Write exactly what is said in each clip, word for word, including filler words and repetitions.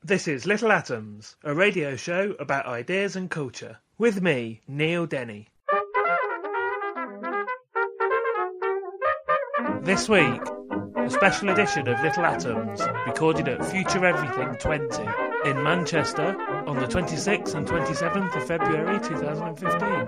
This is Little Atoms, a radio show about ideas and culture. With me, Neil Denny. This week, a special edition of Little Atoms, recorded at Future Everything twenty in Manchester on the twenty-sixth and twenty-seventh of February two thousand fifteen.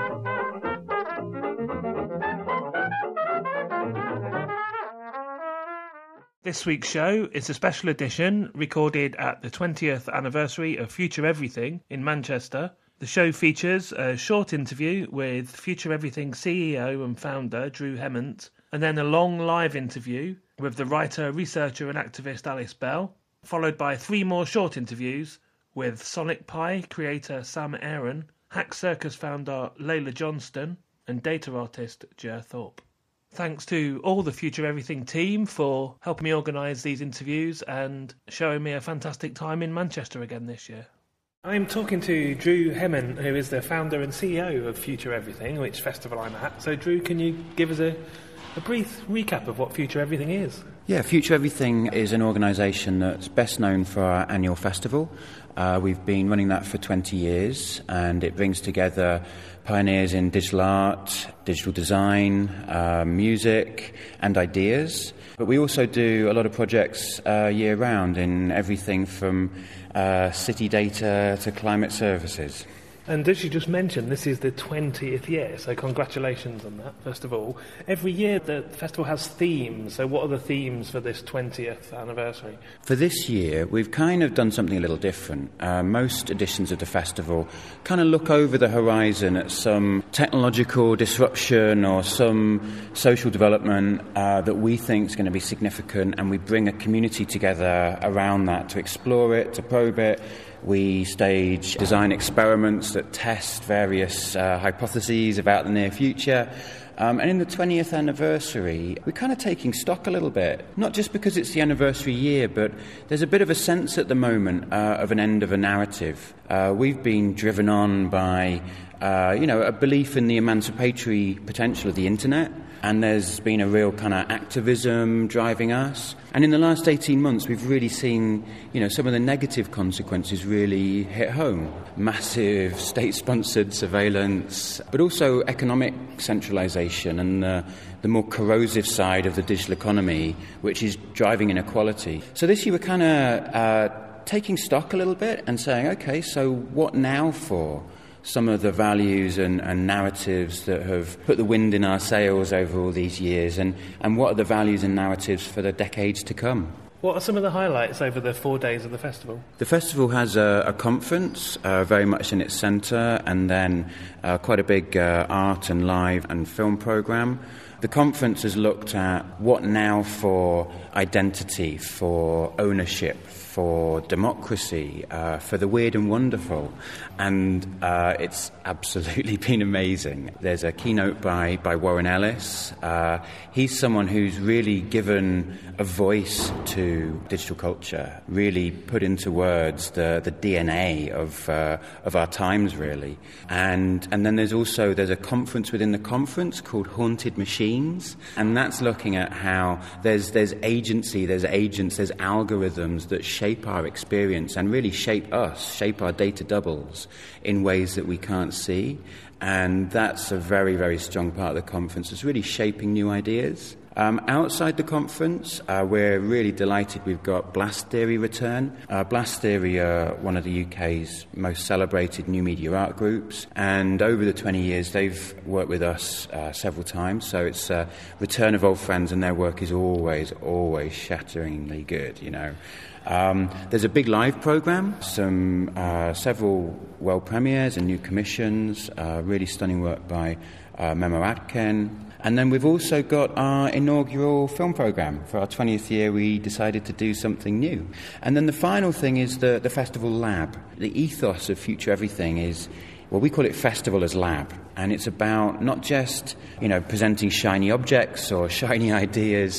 This week's show is a special edition recorded at the twentieth anniversary of Future Everything in Manchester. The show features a short interview with Future Everything C E O and founder Drew Hemmant, and then a long live interview with the writer, researcher and activist Alice Bell, followed by three more short interviews with Sonic Pi creator Sam Aaron, Hack Circus founder Layla Johnston, and data artist Jer Thorpe. Thanks to all the Future Everything team for helping me organise these interviews and showing me a fantastic time in Manchester again this year. I'm talking to Drew Hemmant, who is the founder and C E O of Future Everything, which festival I'm at. So Drew, can you give us a, a brief recap of what Future Everything is? Yeah, Future Everything is an organisation that's best known for our annual festival. Uh, we've been running that for twenty years, and it brings together pioneers in digital art, digital design, uh, music and ideas. But we also do a lot of projects uh, year-round in everything from uh, city data to climate services. And as you just mentioned, this is the twentieth year, so congratulations on that, first of all. Every year the festival has themes, so what are the themes for this twentieth anniversary? For this year, we've kind of done something a little different. Uh, most editions of the festival kind of look over the horizon at some technological disruption or some social development uh, that we think is going to be significant, and we bring a community together around that to explore it, to probe it. We stage design experiments that test various uh, hypotheses about the near future. Um, and in the twentieth anniversary, we're kind of taking stock a little bit, not just because it's the anniversary year, but there's a bit of a sense at the moment uh, of an end of a narrative. Uh, we've been driven on by, uh, you know, a belief in the emancipatory potential of the internet, and there's been a real kind of activism driving us. And in the last eighteen months, we've really seen, you know, some of the negative consequences really hit home. Massive state-sponsored surveillance, but also economic centralisation and uh, the more corrosive side of the digital economy, which is driving inequality. So this year we're kind of uh, taking stock a little bit and saying, OK, so what now for some of the values and, and narratives that have put the wind in our sails over all these years, and, and what are the values and narratives for the decades to come? What are some of the highlights over the four days of the festival? The festival has a, a conference uh, very much in its centre, and then uh, quite a big uh, art and live and film programme. The conference has looked at what now for identity, for ownership, for democracy, uh, for the weird and wonderful. And uh, it's absolutely been amazing. There's a keynote by, by Warren Ellis. Uh, he's someone who's really given a voice to digital culture, really put into words the, the D N A of uh, of our times, really. And and then there's also there's a conference within the conference called Haunted Machines, and that's looking at how there's there's agency, there's agents, there's algorithms that shape our experience and really shape us, shape our data doubles in ways that we can't see. And that's a very, very strong part of the conference. It's really shaping new ideas. Um, outside the conference, uh, we're really delighted we've got Blast Theory return. Uh, Blast Theory are one of the U K's most celebrated new media art groups, and over the twenty years they've worked with us uh, several times, so it's a return of old friends, and their work is always, always shatteringly good, you know. Um, there's a big live programme, some uh, several world premieres and new commissions, uh, really stunning work by uh, Memo Atkin. And then we've also got our inaugural film programme. For our twentieth year, we decided to do something new. And then the final thing is the, the Festival Lab. The ethos of Future Everything is, well, we call it Festival as Lab. And it's about not just, you know, presenting shiny objects or shiny ideas,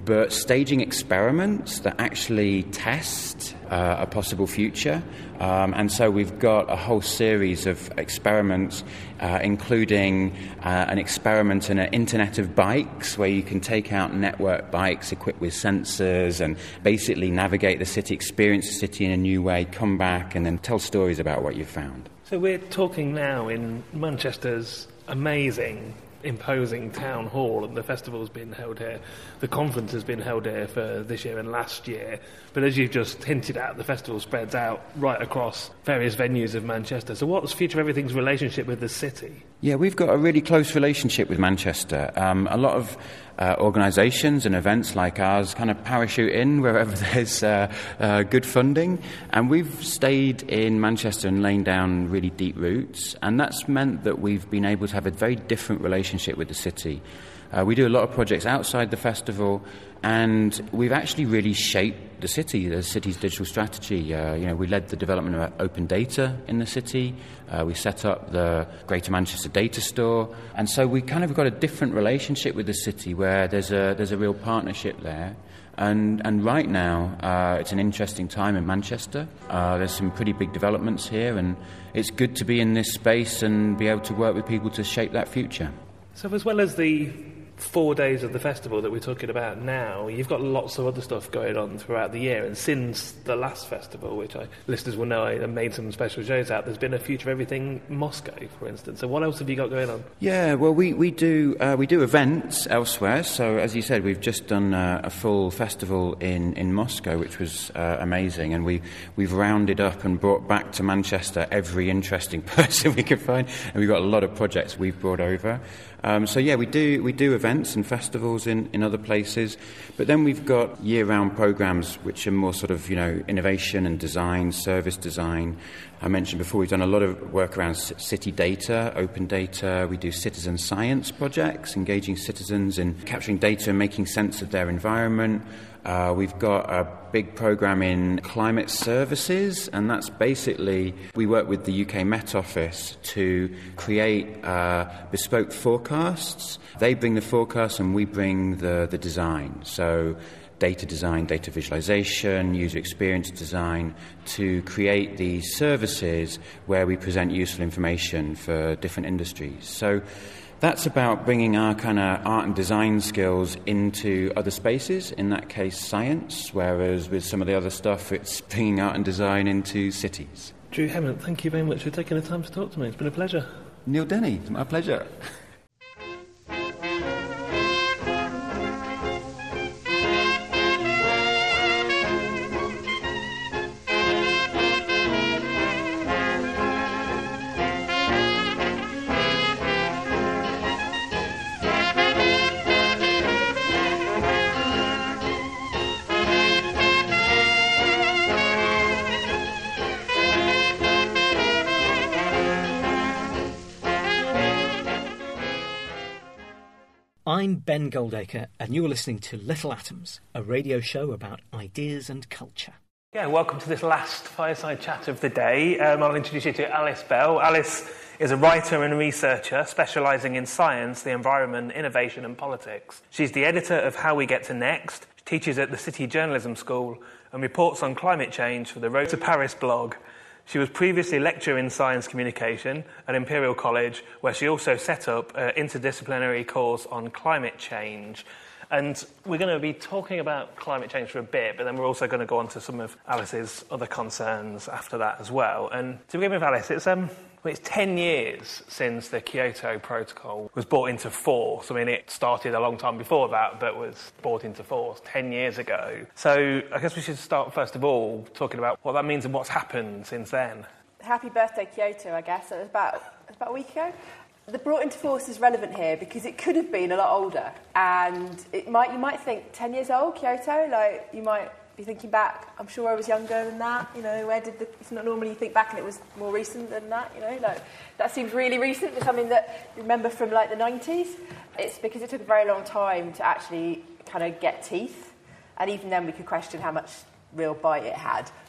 but staging experiments that actually test uh, a possible future. Um, and so we've got a whole series of experiments, uh, including uh, an experiment in an internet of bikes, where you can take out network bikes equipped with sensors and basically navigate the city, experience the city in a new way, come back and then tell stories about what you've found. So we're talking now in Manchester's amazing, imposing town hall, and the festival's been held here. The conference has been held here for this year and last year. But as you've just hinted at, the festival spreads out right across various venues of Manchester. So what's Future Everything's relationship with the city? Yeah, we've got a really close relationship with Manchester. Um, a lot of uh, organisations and events like ours kind of parachute in wherever there's uh, uh, good funding. And we've stayed in Manchester and laid down really deep roots. And that's meant that we've been able to have a very different relationship with the city. Uh, we do a lot of projects outside the festival, and we've actually really shaped the city, the city's digital strategy. Uh, you know, we led the development of open data in the city. Uh, we set up the Greater Manchester Data Store, and so we kind of got a different relationship with the city, where there's a there's a real partnership there. And and right now, uh, it's an interesting time in Manchester. Uh, there's some pretty big developments here, and it's good to be in this space and be able to work with people to shape that future. So as well as the four days of the festival that we're talking about now, you've got lots of other stuff going on throughout the year. And since the last festival, which I, listeners will know I made some special shows out, there's been a Future Everything Moscow, for instance. So what else have you got going on? Yeah, well, we, we do uh, we do events elsewhere. So as you said, we've just done uh, a full festival in, in Moscow, which was uh, amazing. And we, we've rounded up and brought back to Manchester every interesting person we could find. And we've got a lot of projects we've brought over. Um, so yeah, we do we do events and festivals in, in other places, but then we've got year-round programs which are more sort of, you know, innovation and design, service design. I mentioned before we've done a lot of work around city data, open data. We do citizen science projects, engaging citizens in capturing data and making sense of their environment. Uh, we've got a big program in climate services, and that's basically, we work with the U K Met Office to create uh, bespoke forecasts. They bring the forecast and we bring the, the design. So data design, data visualization, user experience design, to create these services where we present useful information for different industries. So that's about bringing our kind of art and design skills into other spaces, in that case science, whereas with some of the other stuff it's bringing art and design into cities. Drew Hemmant, thank you very much for taking the time to talk to me. It's been a pleasure. Neil Denny, it's my pleasure. I'm Ben Goldacre, and you're listening to Little Atoms, a radio show about ideas and culture. Yeah, welcome to this last fireside chat of the day. Um, I'll introduce you to Alice Bell. Alice is a writer and researcher specialising in science, the environment, innovation and politics. She's the editor of How We Get to Next, teaches at the City Journalism School and reports on climate change for the Road to Paris blog. She was previously lecturer in science communication at Imperial College, where she also set up an interdisciplinary course on climate change. And we're going to be talking about climate change for a bit, but then we're also going to go on to some of Alice's other concerns after that as well. And to begin with, Alice, it's um, well, it's ten years since the Kyoto Protocol was brought into force. I mean, it started a long time before that, but was brought into force ten years ago. So I guess we should start, first of all, talking about what that means and what's happened since then. Happy birthday, Kyoto, I guess. It was about, it was about a week ago. The brought into force is relevant here because it could have been a lot older, and it might you might think ten years old, Kyoto, like you might be thinking back, I'm sure I was younger than that, you know, where did the, it's not normally you think back and it was more recent than that, you know, like that seems really recent for something that you remember from like the nineties. It's because it took a very long time to actually kind of get teeth, and even then we could question how much real bite it had.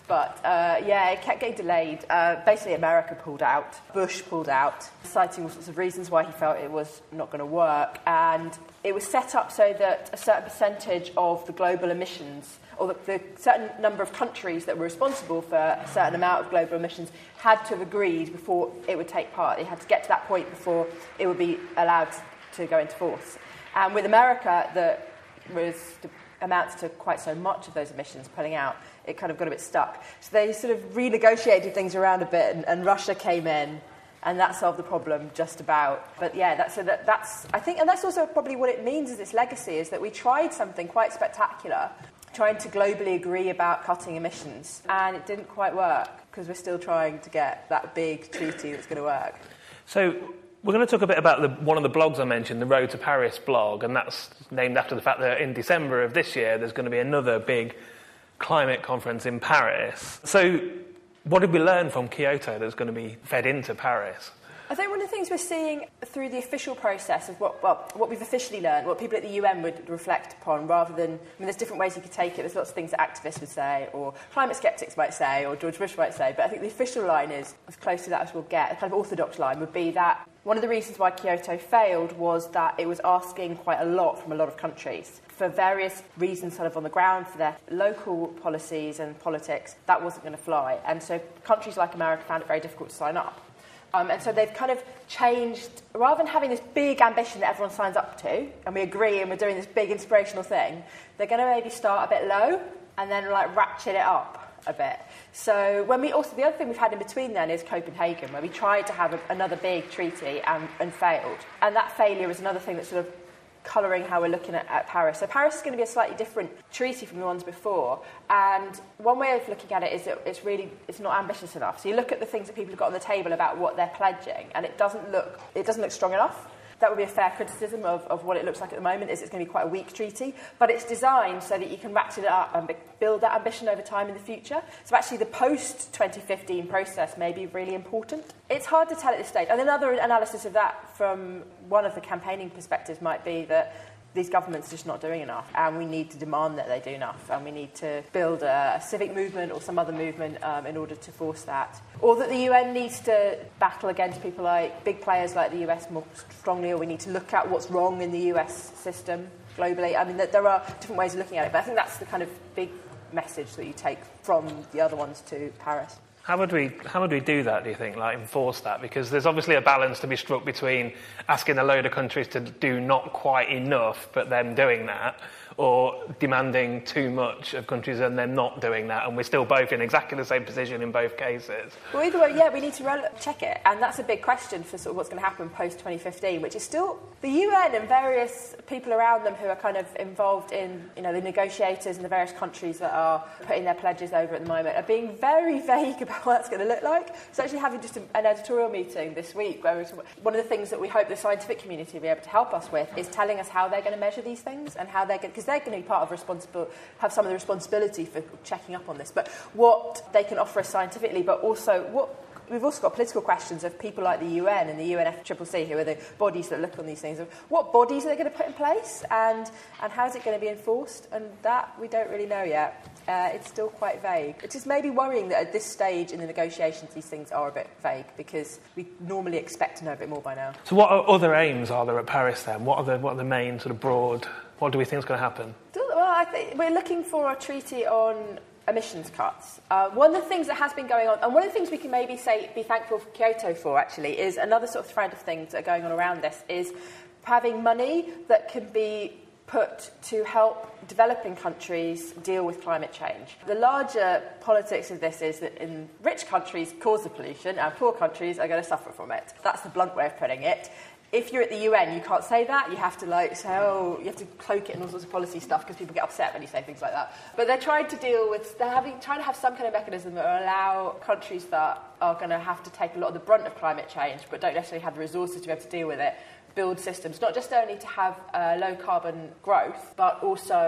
But, uh, yeah, it kept getting delayed. Uh, basically, America pulled out. Bush pulled out, citing all sorts of reasons why he felt it was not going to work. And it was set up so that a certain percentage of the global emissions, or the, the certain number of countries that were responsible for a certain amount of global emissions, had to have agreed before it would take part. It had to get to that point before it would be allowed to go into force. And with America, that was amounts to quite so much of those emissions pulling out, it kind of got a bit stuck. So they sort of renegotiated things around a bit, and, and Russia came in, and that solved the problem just about. But yeah, that's, so that, that's, I think, and that's also probably what it means as its legacy, is that we tried something quite spectacular, trying to globally agree about cutting emissions, and it didn't quite work, because we're still trying to get that big treaty that's going to work. So we're going to talk a bit about the, one of the blogs I mentioned, the Road to Paris blog, and that's named after the fact that in December of this year there's going to be another big climate conference in Paris. So what did we learn from Kyoto that's going to be fed into Paris? I think one of the things we're seeing through the official process of what, well, what we've officially learned, what people at the U N would reflect upon, rather than, I mean, there's different ways you could take it. There's lots of things that activists would say, or climate skeptics might say, or George Bush might say, but I think the official line is, as close to that as we'll get, a kind of orthodox line would be that one of the reasons why Kyoto failed was that it was asking quite a lot from a lot of countries. For various reasons sort of on the ground, for their local policies and politics, that wasn't going to fly. And so countries like America found it very difficult to sign up. Um, and so they've kind of changed, rather than having this big ambition that everyone signs up to, and we agree and we're doing this big inspirational thing, they're going to maybe start a bit low and then like ratchet it up a bit. So when we also, the other thing we've had in between then is Copenhagen, where we tried to have a, another big treaty and, and failed. And that failure is another thing that's sort of colouring how we're looking at, at Paris. So Paris is going to be a slightly different treaty from the ones before, and one way of looking at it is that it's really it's not ambitious enough. So you look at the things that people have got on the table about what they're pledging, and it doesn't look it doesn't look strong enough. That would be a fair criticism of, of what it looks like at the moment, is it's going to be quite a weak treaty, but it's designed so that you can ratchet it up and build that ambition over time in the future. So actually the post twenty fifteen process may be really important. It's hard to tell at this stage. And another analysis of that from one of the campaigning perspectives might be that these governments are just not doing enough, and we need to demand that they do enough, and we need to build a, a civic movement or some other movement um, in order to force that. Or that the U N needs to battle against people like big players like the U S more strongly, or we need to look at what's wrong in the U S system globally. I mean, there are different ways of looking at it, but I think that's the kind of big message that you take from the other ones to Paris. How would we how would we do that, do you think, like enforce that? Because there's obviously a balance to be struck between asking a load of countries to do not quite enough but them doing that, or demanding too much of countries and them not doing that, and we're still both in exactly the same position in both cases. Well, either way, yeah, we need to rel- check it, and that's a big question for sort of what's going to happen post twenty fifteen, which is still the U N and various people around them who are kind of involved in, you know, the negotiators in the various countries that are putting their pledges over at the moment are being very vague about what that's going to look like. So actually having just a, an editorial meeting this week where we're, one of the things that we hope the scientific community will be able to help us with is telling us how they're going to measure these things, and how they're going, because they're going to be part of responsible, have some of the responsibility for checking up on this, but what they can offer us scientifically, but also what we've also got political questions of people like the U N and the U N F C C C, who are the bodies that look on these things, of what bodies are they going to put in place, and, and how is it going to be enforced, and that we don't really know yet. Uh, it's still quite vague. It is maybe worrying that at this stage in the negotiations these things are a bit vague, because we normally expect to know a bit more by now. So what other aims are there at Paris then? What are the, what are the main sort of broad, what do we think is going to happen? Well, I think we're looking for a treaty on emissions cuts. Uh, one of the things that has been going on, and one of the things we can maybe say be thankful for Kyoto for, actually, is another sort of thread of things that are going on around this, is having money that can be put to help developing countries deal with climate change. The larger politics of this is that in rich countries cause the pollution and poor countries are going to suffer from it. That's the blunt way of putting it. If you're at the U N, you can't say that. You have to like say, oh, you have to cloak it in all sorts of policy stuff because people get upset when you say things like that. But they're trying to deal with, they're having, trying to have some kind of mechanism that will allow countries that are going to have to take a lot of the brunt of climate change but don't necessarily have the resources to be able to deal with it, build systems, not just only to have uh, low carbon growth, but also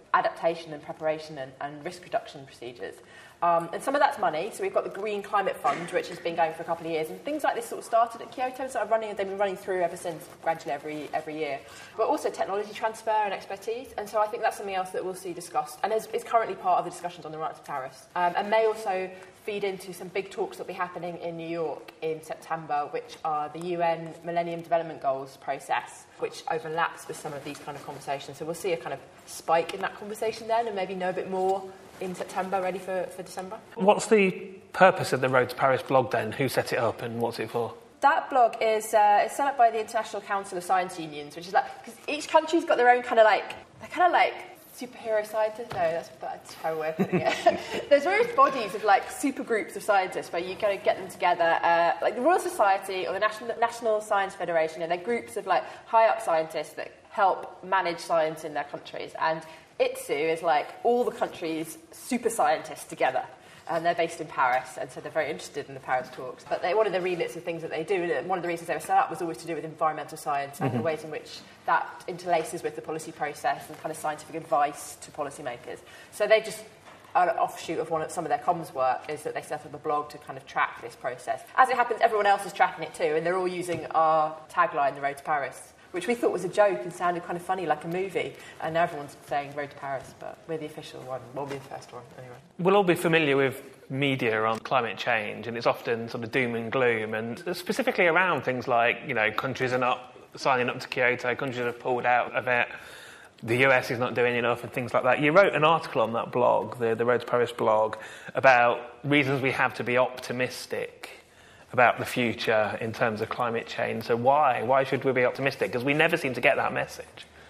adaptation and preparation and, and risk reduction procedures. Um, and some of that's money, so we've got the Green Climate Fund, which has been going for a couple of years, and things like this sort of started at Kyoto, so running, they've been running through ever since, gradually every every year. But also technology transfer and expertise, and so I think that's something else that we'll see discussed, and is, is currently part of the discussions on the right to Paris, um, and may also feed into some big talks that will be happening in New York in September, which are the U N Millennium Development Goals process, which overlaps with some of these kind of conversations. So we'll see a kind of spike in that conversation then, and maybe know a bit more in September, ready for, for December. What's the purpose of the Road to Paris blog then? Who set it up and what's it for? That blog is uh, it's set up by the International Council of Science Unions, which is like, because each country's got their own kind of like, they're kind of like superhero scientists. No, that's, that's a terrible way of putting it. There's various bodies of like super groups of scientists where you kind of get them together, uh, like the Royal Society or the National, National Science Federation, and they're groups of like high up scientists that help manage science in their countries. And I T S U is like all the countries' super scientists together, and they're based in Paris, and so they're very interested in the Paris talks. But they, one of the remits of things that they do, and one of the reasons they were set up was always to do with environmental science and mm-hmm. the ways in which that interlaces with the policy process and kind of scientific advice to policymakers. So they just, an offshoot of one of, some of their comms work is that they set up a blog to kind of track this process. As it happens, everyone else is tracking it too, and they're all using our tagline, The Road to Paris, which we thought was a joke and sounded kind of funny, like a movie. And now everyone's saying Road to Paris, but we're the official one. We'll be the first one, anyway. We'll all be familiar with media on climate change, and it's often sort of doom and gloom, and specifically around things like, you know, countries are not signing up to Kyoto, countries have pulled out of it, the U S is not doing enough, and things like that. You wrote an article on that blog, the, the Road to Paris blog, about reasons we have to be optimistic about the future in terms of climate change. So why? Why should we be optimistic? Because we never seem to get that message.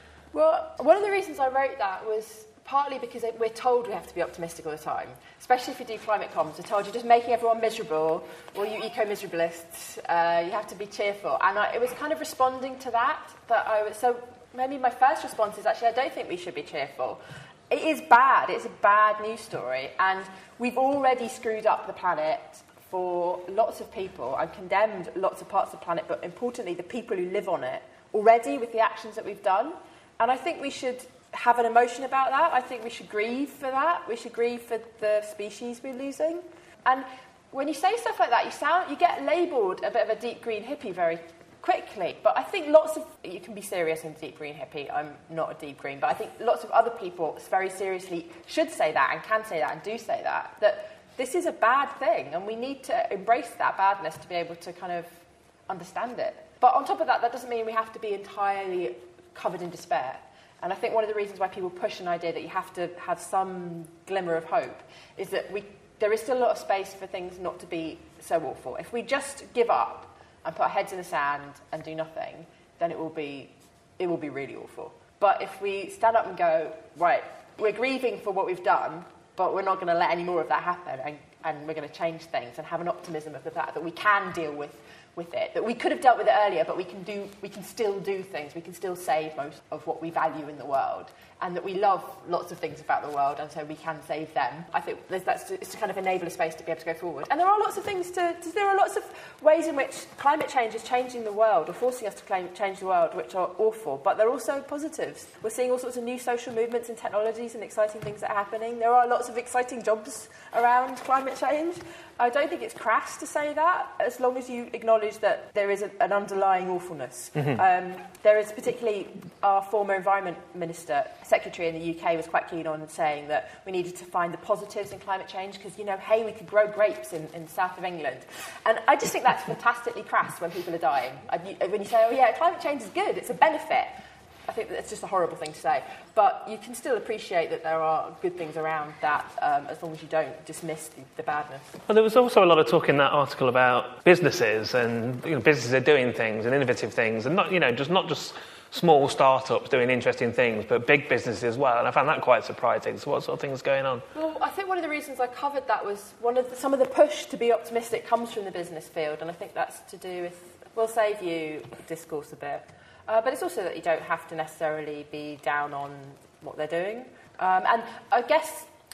Well, one of the reasons I wrote that was partly because we're told we have to be optimistic all the time, especially if you do climate comms. We're told you're just making everyone miserable, or you eco-miserabilists, uh, you have to be cheerful. And I, it was kind of responding to that, that I was, so maybe my first response is actually I don't think we should be cheerful. It is bad, it's a bad news story, and we've already screwed up the planet for lots of people and condemned lots of parts of the planet, but importantly, the people who live on it already with the actions that we've done. And I think we should have an emotion about that. I think we should grieve for that. We should grieve for the species we're losing. And when you say stuff like that, you sound, you get labelled a bit of a deep green hippie very quickly. But I think lots of, you can be serious and deep green hippie. I'm not a deep green, but I think lots of other people very seriously should say that and can say that and do say that, that this is a bad thing, and we need to embrace that badness to be able to kind of understand it. But on top of that, that doesn't mean we have to be entirely covered in despair. And I think one of the reasons why people push an idea that you have to have some glimmer of hope is that we, there is still a lot of space for things not to be so awful. If we just give up and put our heads in the sand and do nothing, then it will be, it will be really awful. But if we stand up and go, right, we're grieving for what we've done, but we're not going to let any more of that happen, and, and we're going to change things and have an optimism of the fact that we can deal with, with it, that we could have dealt with it earlier, but we can do, we can still do things, we can still save most of what we value in the world, and that we love lots of things about the world, and so we can save them. I think there's, that's it's to kind of enable a space to be able to go forward. And there are lots of things to, to there are lots of ways in which climate change is changing the world, or forcing us to claim, change the world, which are awful, but they're also positives. We're seeing all sorts of new social movements and technologies and exciting things that are happening. There are lots of exciting jobs around climate change. I don't think it's crass to say that, as long as you acknowledge that there is a, an underlying awfulness. Mm-hmm. Um, there is particularly our former Environment Minister, Secretary in the U K, was quite keen on saying that we needed to find the positives in climate change because, you know, hey, we could grow grapes in, in the south of England. And I just think that's fantastically crass when people are dying. When you say, oh, yeah, climate change is good, it's a benefit. I think that's just a horrible thing to say. But you can still appreciate that there are good things around that, um, as long as you don't dismiss the, the badness. Well, there was also a lot of talk in that article about businesses, and you know, businesses are doing things and innovative things, and not, you know, just not just small startups doing interesting things, but big businesses as well. And I found that quite surprising. So what sort of things are going on? Well, I think one of the reasons I covered that was one of the, some of the push to be optimistic comes from the business field, and I think that's to do with, we'll save you discourse a bit. Uh, but it's also that you don't have to necessarily be down on what they're doing. Um, and I guess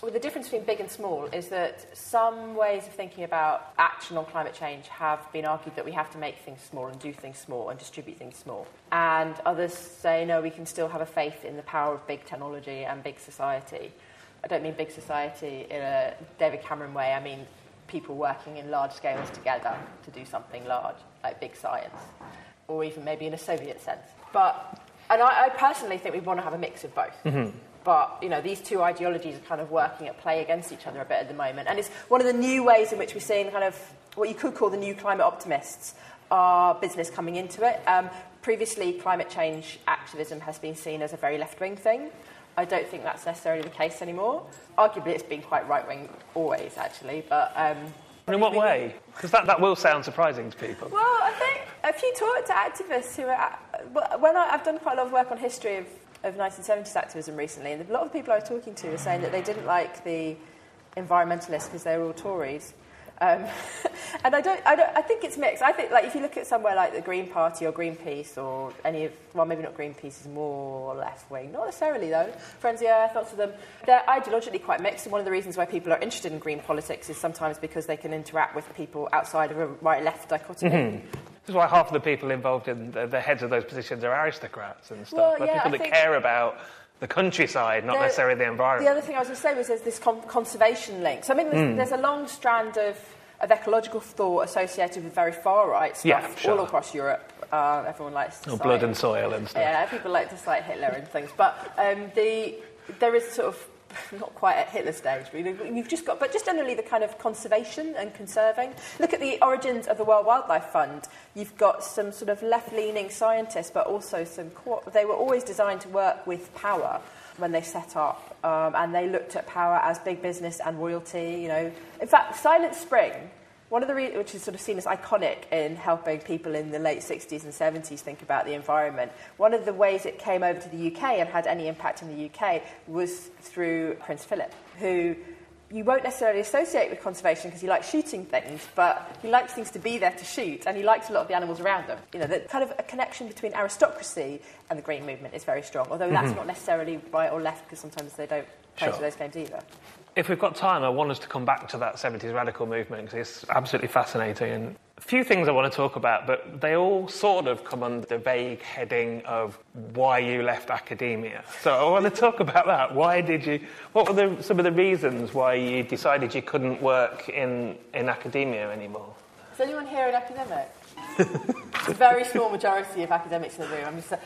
Well, the difference between big and small is that some ways of thinking about action on climate change have been argued that we have to make things small and do things small and distribute things small. And others say, no, we can still have a faith in the power of big technology and big society. I don't mean big society in a David Cameron way. I mean people working in large scales together to do something large, like big science, or even maybe in a Soviet sense. But, and I, I personally think we want to have a mix of both. Mm-hmm. But, you know, these two ideologies are kind of working at play against each other a bit at the moment. And it's one of the new ways in which we're seeing kind of what you could call the new climate optimists are business coming into it. Um, previously, climate change activism has been seen as a very left-wing thing. I don't think that's necessarily the case anymore. Arguably, it's been quite right-wing always, actually. But um, in what way? Because that, that will sound surprising to people. Well, I think if you talk to activists who are... When I, I've done quite a lot of work on history of of nineteen seventies activism recently, and a lot of people I was talking to were saying that they didn't like the environmentalists because they were all Tories. Um, and I don't, I don't, I think it's mixed. I think, like, if you look at somewhere like the Green Party or Greenpeace or any of, well, maybe not Greenpeace is more left wing, not necessarily though. Friends of the Earth, lots of them, they're ideologically quite mixed. And one of the reasons why people are interested in green politics is sometimes because they can interact with people outside of a right-left dichotomy. Mm-hmm. This is why half of the people involved in the, the heads of those positions are aristocrats and stuff. Well, They're yeah, people I that care about the countryside, not there, necessarily the environment. The other thing I was going to say was there's this con- conservation link. So I mean, there's, mm. there's a long strand of, of ecological thought associated with very far-right stuff yeah, sure. all across Europe. Uh, everyone likes to oh, cite... blood and soil and stuff. Yeah, people like to cite Hitler and things. But um, the there is sort of... not quite at Hitler stage, but you've just got, but just generally the kind of conservation and conserving. Look at the origins of the World Wildlife Fund. You've got some sort of left-leaning scientists, but also some, co- they were always designed to work with power when they set up, um, and they looked at power as big business and royalty, you know. In fact, Silent Spring, one of the re- which is sort of seen as iconic in helping people in the late sixties and seventies think about the environment. One of the ways it came over to the U K and had any impact in the U K was through Prince Philip, who you won't necessarily associate with conservation because he likes shooting things, but he likes things to be there to shoot, and he likes a lot of the animals around them. You know, the kind of a connection between aristocracy and the green movement is very strong, although that's mm-hmm. not necessarily right or left because sometimes they don't play sure. to those games either. If we've got time, I want us to come back to that seventies radical movement because it's absolutely fascinating. And a few things I want to talk about, but they all sort of come under the vague heading of why you left academia. So I want to talk about that. Why did you... What were the, some of the reasons why you decided you couldn't work in, in academia anymore? Is anyone here an academic? It's a very small majority of academics in the room. I'm just like,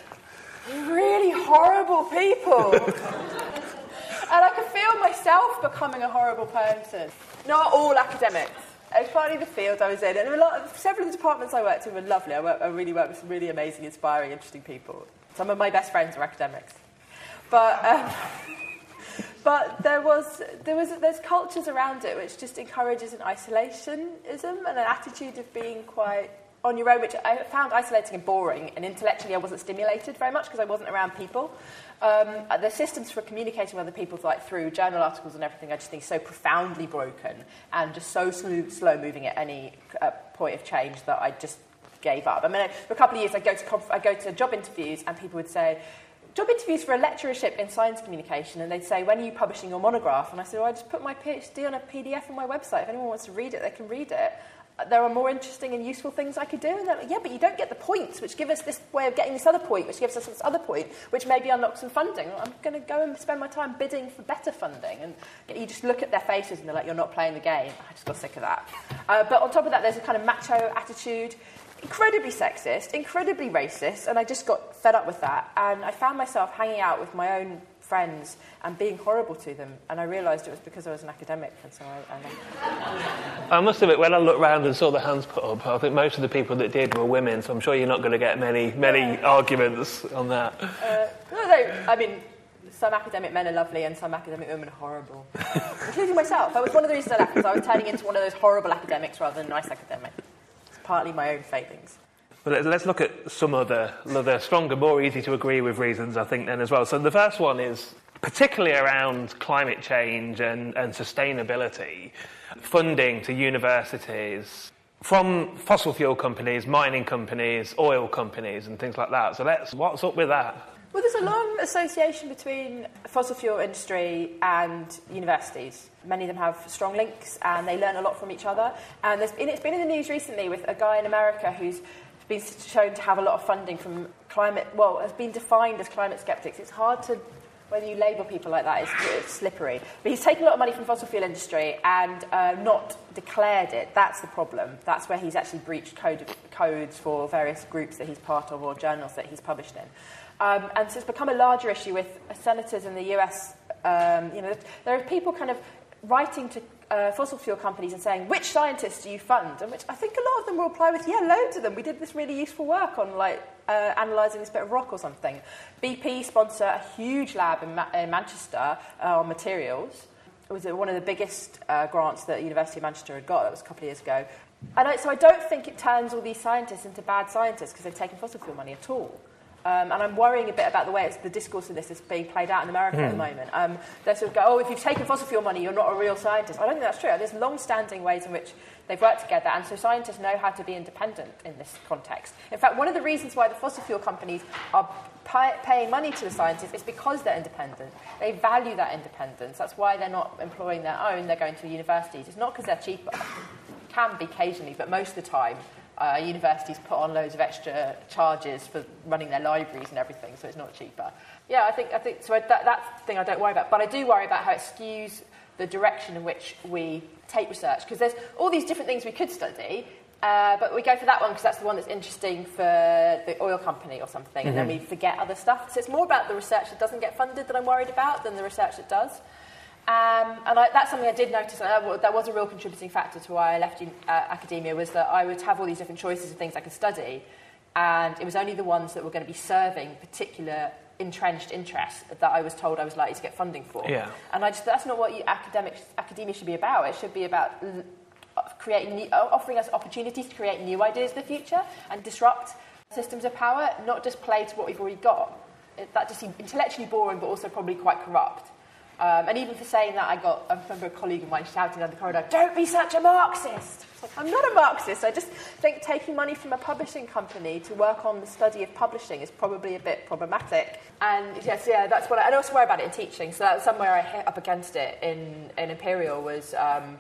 really horrible people. And I could feel myself becoming a horrible person. Not all academics. It's partly the field I was in. And a lot of, several of the departments I worked in were lovely. I, work, I really worked with some really amazing, inspiring, interesting people. Some of my best friends are academics. But um, but there was there was there's cultures around it which just encourages an isolationism and an attitude of being quite on your own, which I found isolating and boring, and intellectually I wasn't stimulated very much because I wasn't around people. Um, the systems for communicating with other people, like through journal articles and everything, I just think so profoundly broken and just so slow, slow moving at any uh, point of change that I just gave up. I mean, I, for a couple of years I'd go to conf- I'd go to job interviews and people would say, job interviews for a lecturership in science communication, and they'd say, when are you publishing your monograph? And I said, well, I just put my PhD on a P D F on my website. If anyone wants to read it, they can read it. There are more interesting and useful things I could do. And they're like, yeah, but you don't get the points, which give us this way of getting this other point, which gives us this other point, which maybe unlocks some funding. I'm going to go and spend my time bidding for better funding. And you just look at their faces and they're like, you're not playing the game. I just got sick of that. Uh, but on top of that, there's a kind of macho attitude, incredibly sexist, incredibly racist, and I just got fed up with that. And I found myself hanging out with my own friends and being horrible to them, and I realised it was because I was an academic, and so I, I left. I must admit, when I looked round and saw the hands put up, I think most of the people that did were women, so I'm sure you're not going to get many many yeah. arguments on that. Uh, no, no, I mean, some academic men are lovely and some academic women are horrible, including myself. That was one of the reasons I left, because I was turning into one of those horrible academics rather than nice academics. It's partly my own failings. Well, let's look at some other, other stronger, more easy to agree with reasons, I think, then as well. So the first one is particularly around climate change and, and sustainability, funding to universities from fossil fuel companies, mining companies, oil companies and things like that. So let's, what's up with that? Well, there's a long association between the fossil fuel industry and universities. Many of them have strong links and they learn a lot from each other. And there's been, it's been in the news recently with a guy in America who's been shown to have a lot of funding from climate, well, has been defined as climate skeptics. It's hard to, whether you label people like that, it's, it's slippery. But he's taken a lot of money from the fossil fuel industry and uh, not declared it. That's the problem. That's where he's actually breached code, codes for various groups that he's part of or journals that he's published in. Um, and so it's become a larger issue with senators in the U S. Um, you know, there are people kind of writing to uh, fossil fuel companies and saying, which scientists do you fund? And which I think a lot of them will reply with, yeah, loads of them. We did this really useful work on, like, uh, analysing this bit of rock or something. B P sponsor a huge lab in, Ma- in Manchester uh, on materials. It was one of the biggest uh, grants that the University of Manchester had got. That was a couple of years ago. And I, so I don't think it turns all these scientists into bad scientists because they've taken fossil fuel money at all. Um, and I'm worrying a bit about the way it's, the discourse of this is being played out in America mm. at the moment. Um, they sort of go, oh, if you've taken fossil fuel money, you're not a real scientist. I don't think that's true. There's long-standing ways in which they've worked together, and so scientists know how to be independent in this context. In fact, one of the reasons why the fossil fuel companies are pay, paying money to the scientists is because they're independent. They value that independence. That's why they're not employing their own. They're going to universities. It's not because they're cheaper. Can be occasionally, but most of the time, Uh, universities put on loads of extra charges for running their libraries and everything, so it's not cheaper. Yeah, I think I think so. That, that's the thing I don't worry about, but I do worry about how it skews the direction in which we take research, because there's all these different things we could study, uh, but we go for that one because that's the one that's interesting for the oil company or something, mm-hmm. and then we forget other stuff. So it's more about the research that doesn't get funded that I'm worried about than the research that does. Um, and I, that's something I did notice. Uh, that was a real contributing factor to why I left uh, academia, was that I would have all these different choices of things I could study, and it was only the ones that were going to be serving particular entrenched interests that I was told I was likely to get funding for. Yeah. And I just, that's not what you, academic, academia should be about. It should be about l- creating new, offering us opportunities to create new ideas in the future and disrupt systems of power, not just play to what we've already got. It, that just seemed intellectually boring, but also probably quite corrupt. Um, and even for saying that, I got, I remember a colleague of mine shouting down the corridor, "Don't be such a Marxist!" Like, I'm not a Marxist. I just think taking money from a publishing company to work on the study of publishing is probably a bit problematic. And yes, yeah, that's what I, I also worry about it in teaching. So that's somewhere I hit up against it in, in Imperial was um,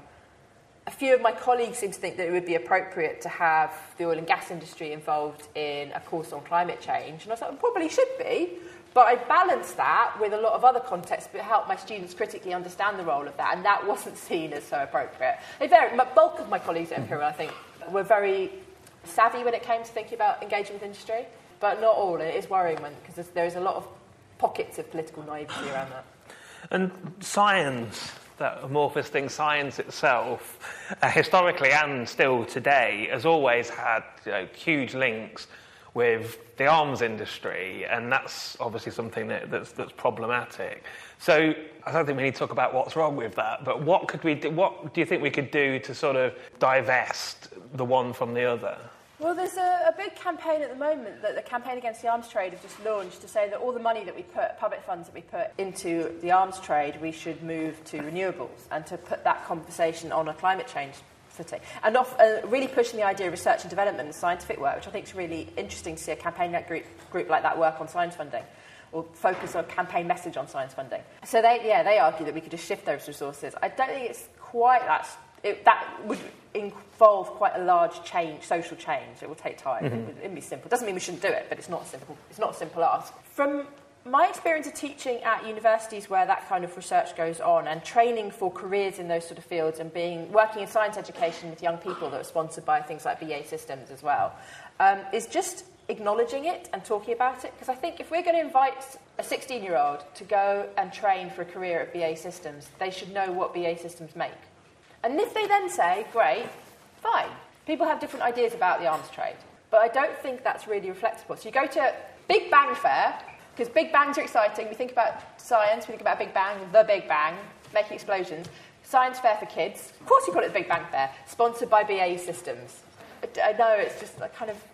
a few of my colleagues seem to think that it would be appropriate to have the oil and gas industry involved in a course on climate change. And I was like, it probably should be. But I balanced that with a lot of other contexts to help my students critically understand the role of that, and that wasn't seen as so appropriate. The bulk of my colleagues at Imperial, I think, were very savvy when it came to thinking about engaging with industry, but not all, and it is worrying because there is a lot of pockets of political naivety around that. And science, that amorphous thing, science itself, uh, historically and still today, has always had, you know, huge links with the arms industry, and that's obviously something that, that's, that's problematic. So I don't think we need to talk about what's wrong with that, but what could we do, what do you think we could do to sort of divest the one from the other? Well, there's a, a big campaign at the moment that the Campaign Against the Arms Trade have just launched to say that all the money that we put, public funds that we put into the arms trade, we should move to renewables and to put that conversation on a climate change footing. And off, uh, really pushing the idea of research and development and scientific work, which I think is really interesting to see a campaign group, group like that work on science funding or focus on a campaign message on science funding. So they, yeah, they argue that we could just shift those resources. I don't think it's quite that... It, that would involve quite a large change, social change. It will take time. Mm-hmm. It would, it'd be simple. It doesn't mean we shouldn't do it, but it's not simple. It's not a simple ask. From my experience of teaching at universities where that kind of research goes on, and training for careers in those sort of fields, and being working in science education with young people that are sponsored by things like B A Systems as well, um, is just acknowledging it and talking about it. Because I think if we're going to invite a sixteen-year-old to go and train for a career at B A Systems, they should know what B A Systems make. And if they then say, great, fine. People have different ideas about the arms trade. But I don't think that's really reflectable. So you go to Big Bang Fair, because Big Bangs are exciting. We think about science, we think about Big Bang, the Big Bang, making explosions. Science fair for kids. Of course you call it the Big Bang Fair. Sponsored by B A E Systems. I know, it's just a kind of...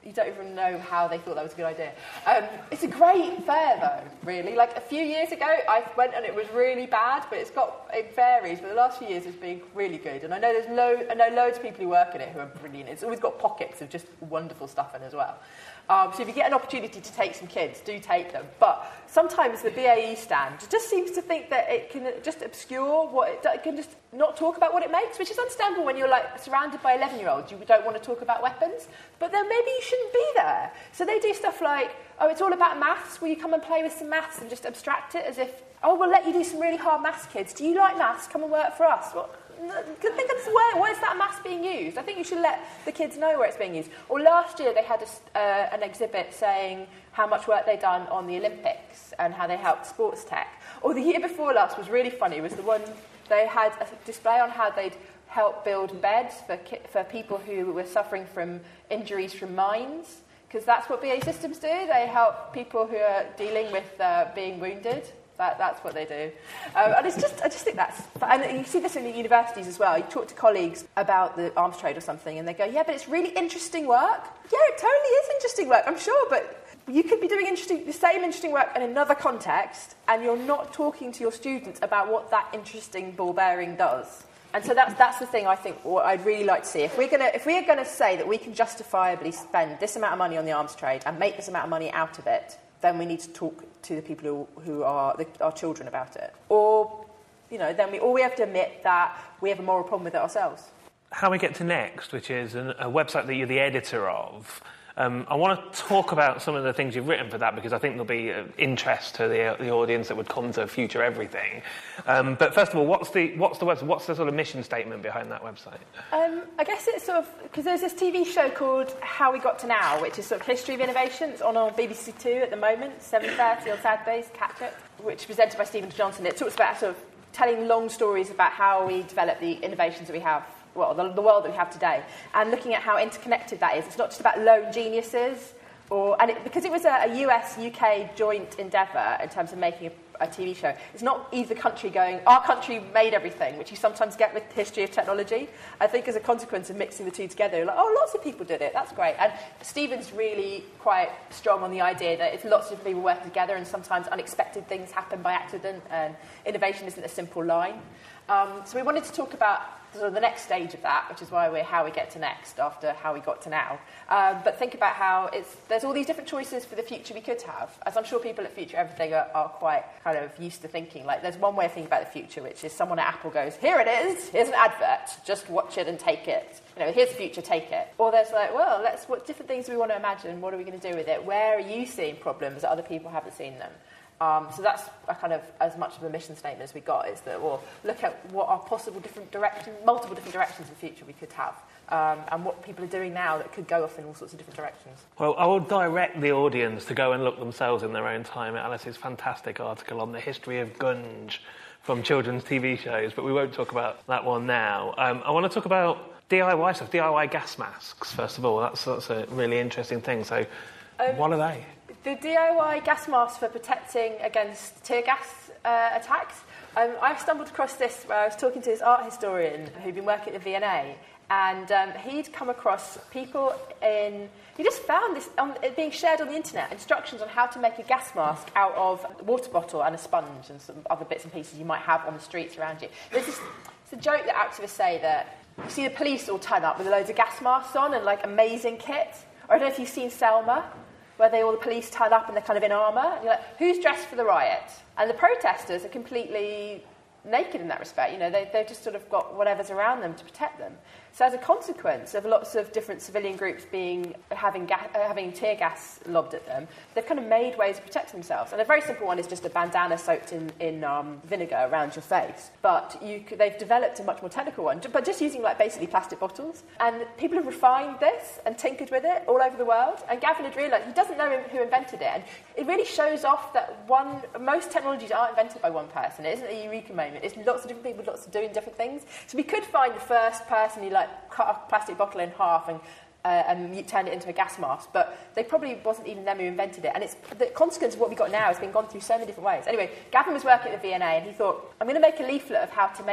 you don't even know how they thought that was a good idea. Um, it's a great fair, though, really. Like, a few years ago, I went and it was really bad, but it's got, it varies. But the last few years, it's been really good. And I know there's lo- I know loads of people who work in it who are brilliant. It's always got pockets of just wonderful stuff in as well. Um, so if you get an opportunity to take some kids, do take them. But sometimes the B A E stand just seems to think that it can just obscure what it, it can just not talk about what it makes, which is understandable when you're like surrounded by eleven-year-olds. You don't want to talk about weapons, but then maybe you shouldn't be there. So they do stuff like, oh, it's all about maths. Will you come and play with some maths and just abstract it as if, oh, we'll let you do some really hard maths, kids. Do you like maths? Come and work for us. Well, think of where, where is that maths being used? I think you should let the kids know where it's being used. Or last year they had a, uh, an exhibit saying how much work they'd done on the Olympics and how they helped sports tech. Or the year before last was really funny, was the one they had a display on how they'd helped build beds for, ki- for people who were suffering from injuries from mines, because that's what B A E Systems do. They help people who are dealing with uh, being wounded. That, that's what they do. Um, and it's just, I just think that's... And you see this in the universities as well. You talk to colleagues about the arms trade or something, and they go, yeah, but it's really interesting work. Yeah, it totally is interesting work, I'm sure, but you could be doing interesting, the same interesting work in another context, and you're not talking to your students about what that interesting ball bearing does. And so that's that's the thing I think what I'd really like to see. If we're gonna if we're gonna say that we can justifiably spend this amount of money on the arms trade and make this amount of money out of it, then we need to talk to the people who, who are the, our children about it. Or, you know, then we or we have to admit that we have a moral problem with it ourselves. How We Get to Next, which is an, a website that you're the editor of, um, I want to talk about some of the things you've written for that, because I think there'll be of interest to the, the audience that would come to Future Everything. Um, but first of all, what's the what's the website? What's the sort of mission statement behind that website? Um, I guess it's sort of because there's this T V show called How We Got to Now, which is sort of history of innovation. It's on on B B C Two at the moment, seven thirty on Saturdays. Catch it. Which is presented by Stephen Johnson. It talks about sort of telling long stories about how we develop the innovations that we have. Well, the, the world that we have today, and looking at how interconnected that is. It's not just about lone geniuses, or and it, because it was a, a U S U K joint endeavour in terms of making a, a T V show. It's not either country going, our country made everything, which you sometimes get with history of technology. I think as a consequence of mixing the two together, you're like, oh, lots of people did it. That's great. And Stephen's really quite strong on the idea that it's lots of different people working together, and sometimes unexpected things happen by accident, and innovation isn't a simple line. Um, so we wanted to talk about sort of the next stage of that, which is why we're How We Get to Next after How We Got to Now. Um, but think about how it's there's all these different choices for the future we could have. As I'm sure people at Future Everything are, are quite kind of used to thinking. Like, there's one way of thinking about the future, which is someone at Apple goes, here it is, here's an advert, just watch it and take it. You know, here's the future, take it. Or there's like, well, let's what different things do we want to imagine? What are we going to do with it? Where are you seeing problems that other people haven't seen them? Um, so that's a kind of as much of a mission statement as we got, is that we'll look at what are possible different directions, multiple different directions in the future we could have, um, and what people are doing now that could go off in all sorts of different directions. Well, I will direct the audience to go and look themselves in their own time at Alice's fantastic article on the history of gunge from children's T V shows, but we won't talk about that one now. Um, I want to talk about D I Y stuff, D I Y gas masks, first of all. That's, that's a really interesting thing. So um, what are they? The D I Y gas masks for protecting against tear gas uh, attacks. Um, I stumbled across this where I was talking to this art historian who'd been working at the V and A, and um, he'd come across people in... He just found this on, it being shared on the internet, instructions on how to make a gas mask out of a water bottle and a sponge and some other bits and pieces you might have on the streets around you. There's this, it's a joke that activists say that you see the police all turn up with loads of gas masks on and, like, amazing kit. Or I don't know if you've seen Selma, where they all the police turn up and they're kind of in armour. And you're like, who's dressed for the riot? And the protesters are completely naked in that respect. You know, they, they've just sort of got whatever's around them to protect them. So as a consequence of lots of different civilian groups being having ga- uh, having tear gas lobbed at them, they've kind of made ways of protecting themselves. And a very simple one is just a bandana soaked in, in um, vinegar around your face. But you could, they've developed a much more technical one, but just using like basically plastic bottles. And people have refined this and tinkered with it all over the world. And Gavin had realised, he doesn't know who invented it. And it really shows off that one most technologies aren't invented by one person. It isn't a eureka moment. It's lots of different people, lots of doing different things. So we could find the first person who like cut a plastic bottle in half and uh, and turned it into a gas mask, but they probably wasn't even them who invented it. And it's the consequence of what we got now has been gone through so many different ways. Anyway, Gavin was working at the V and A, and he thought, I'm going to make a leaflet of how to make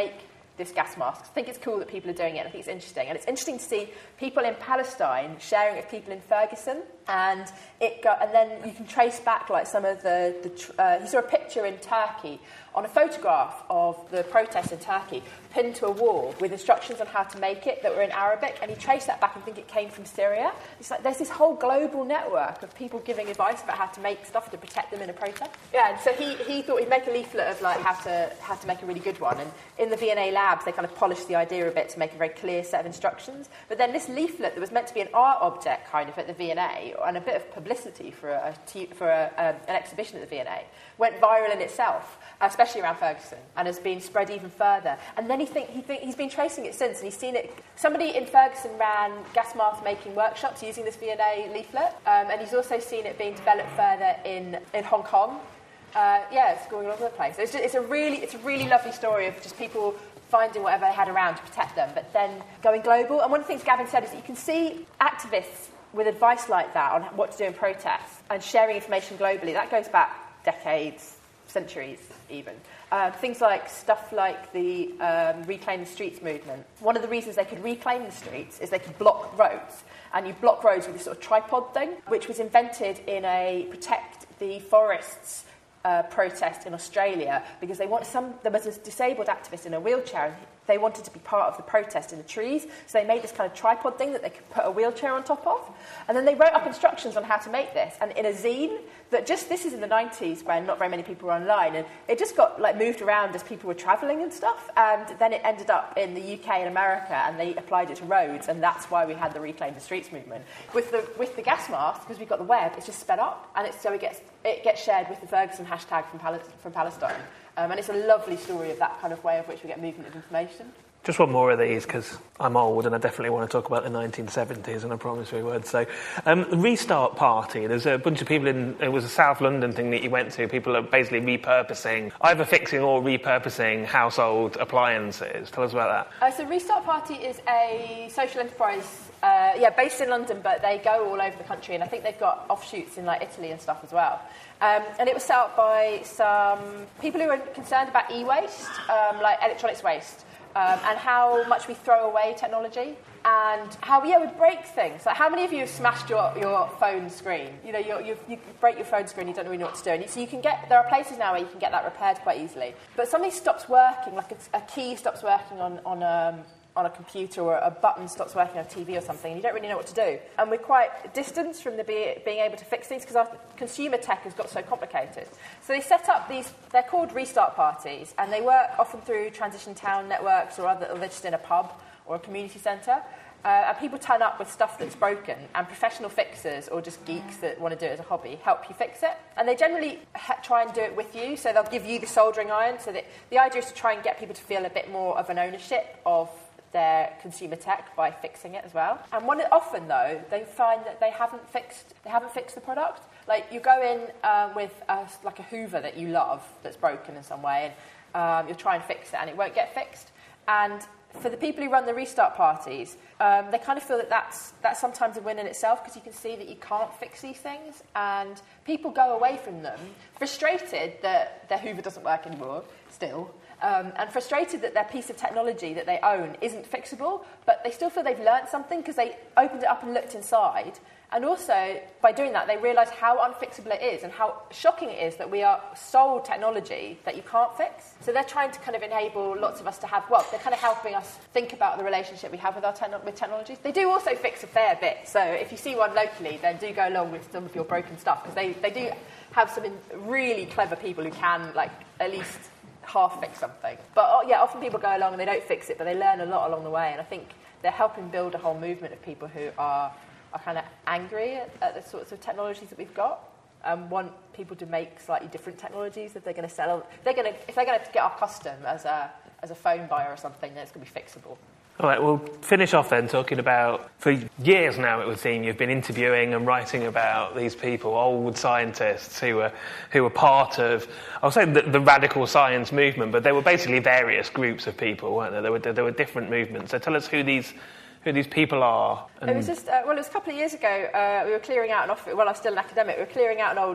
this gas mask. I think it's cool that people are doing it, and I think it's interesting. And it's interesting to see people in Palestine sharing it with people in Ferguson, and it got, and then you can trace back like some of the, the uh, you saw a picture in Turkey on a photograph of the protests in Turkey pinned to a wall with instructions on how to make it that were in Arabic, and he traced that back and think it came from Syria. It's like there's this whole global network of people giving advice about how to make stuff to protect them in a protest. Yeah, and so he, he thought he'd make a leaflet of like how to how to make a really good one, and in the V and A labs they kind of polished the idea a bit to make a very clear set of instructions. But then this leaflet that was meant to be an art object kind of at the V and A and a bit of publicity for a, a for a, um, an exhibition at the V and A went viral in itself, especially around Ferguson, and has been spread even further. And then he think, he think, he's been tracing it since, and he's seen it. Somebody in Ferguson ran gas mask making workshops using this V and A leaflet, um, and he's also seen it being developed further in, in Hong Kong. Uh, yeah, it's going all over the place. It's, just, it's a really it's a really lovely story of just people finding whatever they had around to protect them, but then going global. And one of the things Gavin said is that you can see activists with advice like that on what to do in protests and sharing information globally. That goes back decades, centuries even. Uh, things like stuff like the um, Reclaim the Streets movement. One of the reasons they could reclaim the streets is they could block roads. And you block roads with this sort of tripod thing, which was invented in a protect the forests uh, protest in Australia, because they want some. There was a disabled activist in a wheelchair, and they wanted to be part of the protest in the trees, so they made this kind of tripod thing that they could put a wheelchair on top of. And then they wrote up instructions on how to make this, and in a zine that just, this is in the nineties when not very many people were online, and it just got like moved around as people were travelling and stuff, and then it ended up in the U K and America, and they applied it to roads, and that's why we had the Reclaim the Streets movement. With the with the gas mask, because we've got the web, it's just sped up, and it's, so it gets it gets shared with the Ferguson hashtag from, Pal- from Palestine. Um, and it's a lovely story of that kind of way of which we get movement of information. Just one more of these, because I'm old and I definitely want to talk about the nineteen seventies, and I promise we would. So, um, the Restart Party, there's a bunch of people in, it was a South London thing that you went to, people are basically repurposing, either fixing or repurposing household appliances. Tell us about that. Uh, so Restart Party is a social enterprise, uh, yeah, based in London, but they go all over the country, and I think they've got offshoots in like Italy and stuff as well. Um, and it was set up by some people who are concerned about e-waste, um, like electronics waste. Um, and how much we throw away technology, and how yeah, we break things. Like, how many of you have smashed your, your phone screen? You know, you you you break your phone screen, you don't really know what to do. And so you can get, there are places now where you can get that repaired quite easily. But something stops working, like a, a key stops working on on um, on a computer, or a button stops working on a T V or something, and you don't really know what to do. And we're quite distanced from the be, being able to fix things because our consumer tech has got so complicated. So they set up these, they're called Restart Parties, and they work often through transition town networks, or other, or they're just in a pub or a community centre. Uh, and people turn up with stuff that's broken, and professional fixers or just geeks that want to do it as a hobby help you fix it. And they generally ha- try and do it with you, so they'll give you the soldering iron. So that the idea is to try and get people to feel a bit more of an ownership of their consumer tech by fixing it as well. And one, often though, they find that they haven't fixed they haven't fixed the product. Like, you go in um, with a, like a Hoover that you love that's broken in some way, and um, you'll try and fix it, and it won't get fixed. And for the people who run the Restart Parties, um, they kind of feel that that's, that's sometimes a win in itself, because you can see that you can't fix these things, and people go away from them frustrated that their Hoover doesn't work anymore, still, um, and frustrated that their piece of technology that they own isn't fixable, but they still feel they've learnt something because they opened it up and looked inside. And also, by doing that, they realise how unfixable it is and how shocking it is that we are sold technology that you can't fix. So they're trying to kind of enable lots of us to have, well, they're kind of helping us think about the relationship we have with our te- with technologies. They do also fix a fair bit. So if you see one locally, then do go along with some of your broken stuff, because they, they do have some really clever people who can, like, at least half fix something. But, oh, yeah, often people go along and they don't fix it, but they learn a lot along the way. And I think they're helping build a whole movement of people who are... are kind of angry at, at the sorts of technologies that we've got, and um, want people to make slightly different technologies if they're going to sell. They're going to, if they're going to get our custom as a as a phone buyer or something, then it's going to be fixable. All right, we'll finish off then talking about, for years now it would seem, you've been interviewing and writing about these people, old scientists who were who were part of, I'll say the, the radical science movement, but they were basically various groups of people, weren't there? There were, there were different movements. So tell us who these who these people are. And... It was just, uh, well, it was a couple of years ago, uh, we were clearing out an office, well, I was still an academic, we were clearing out an old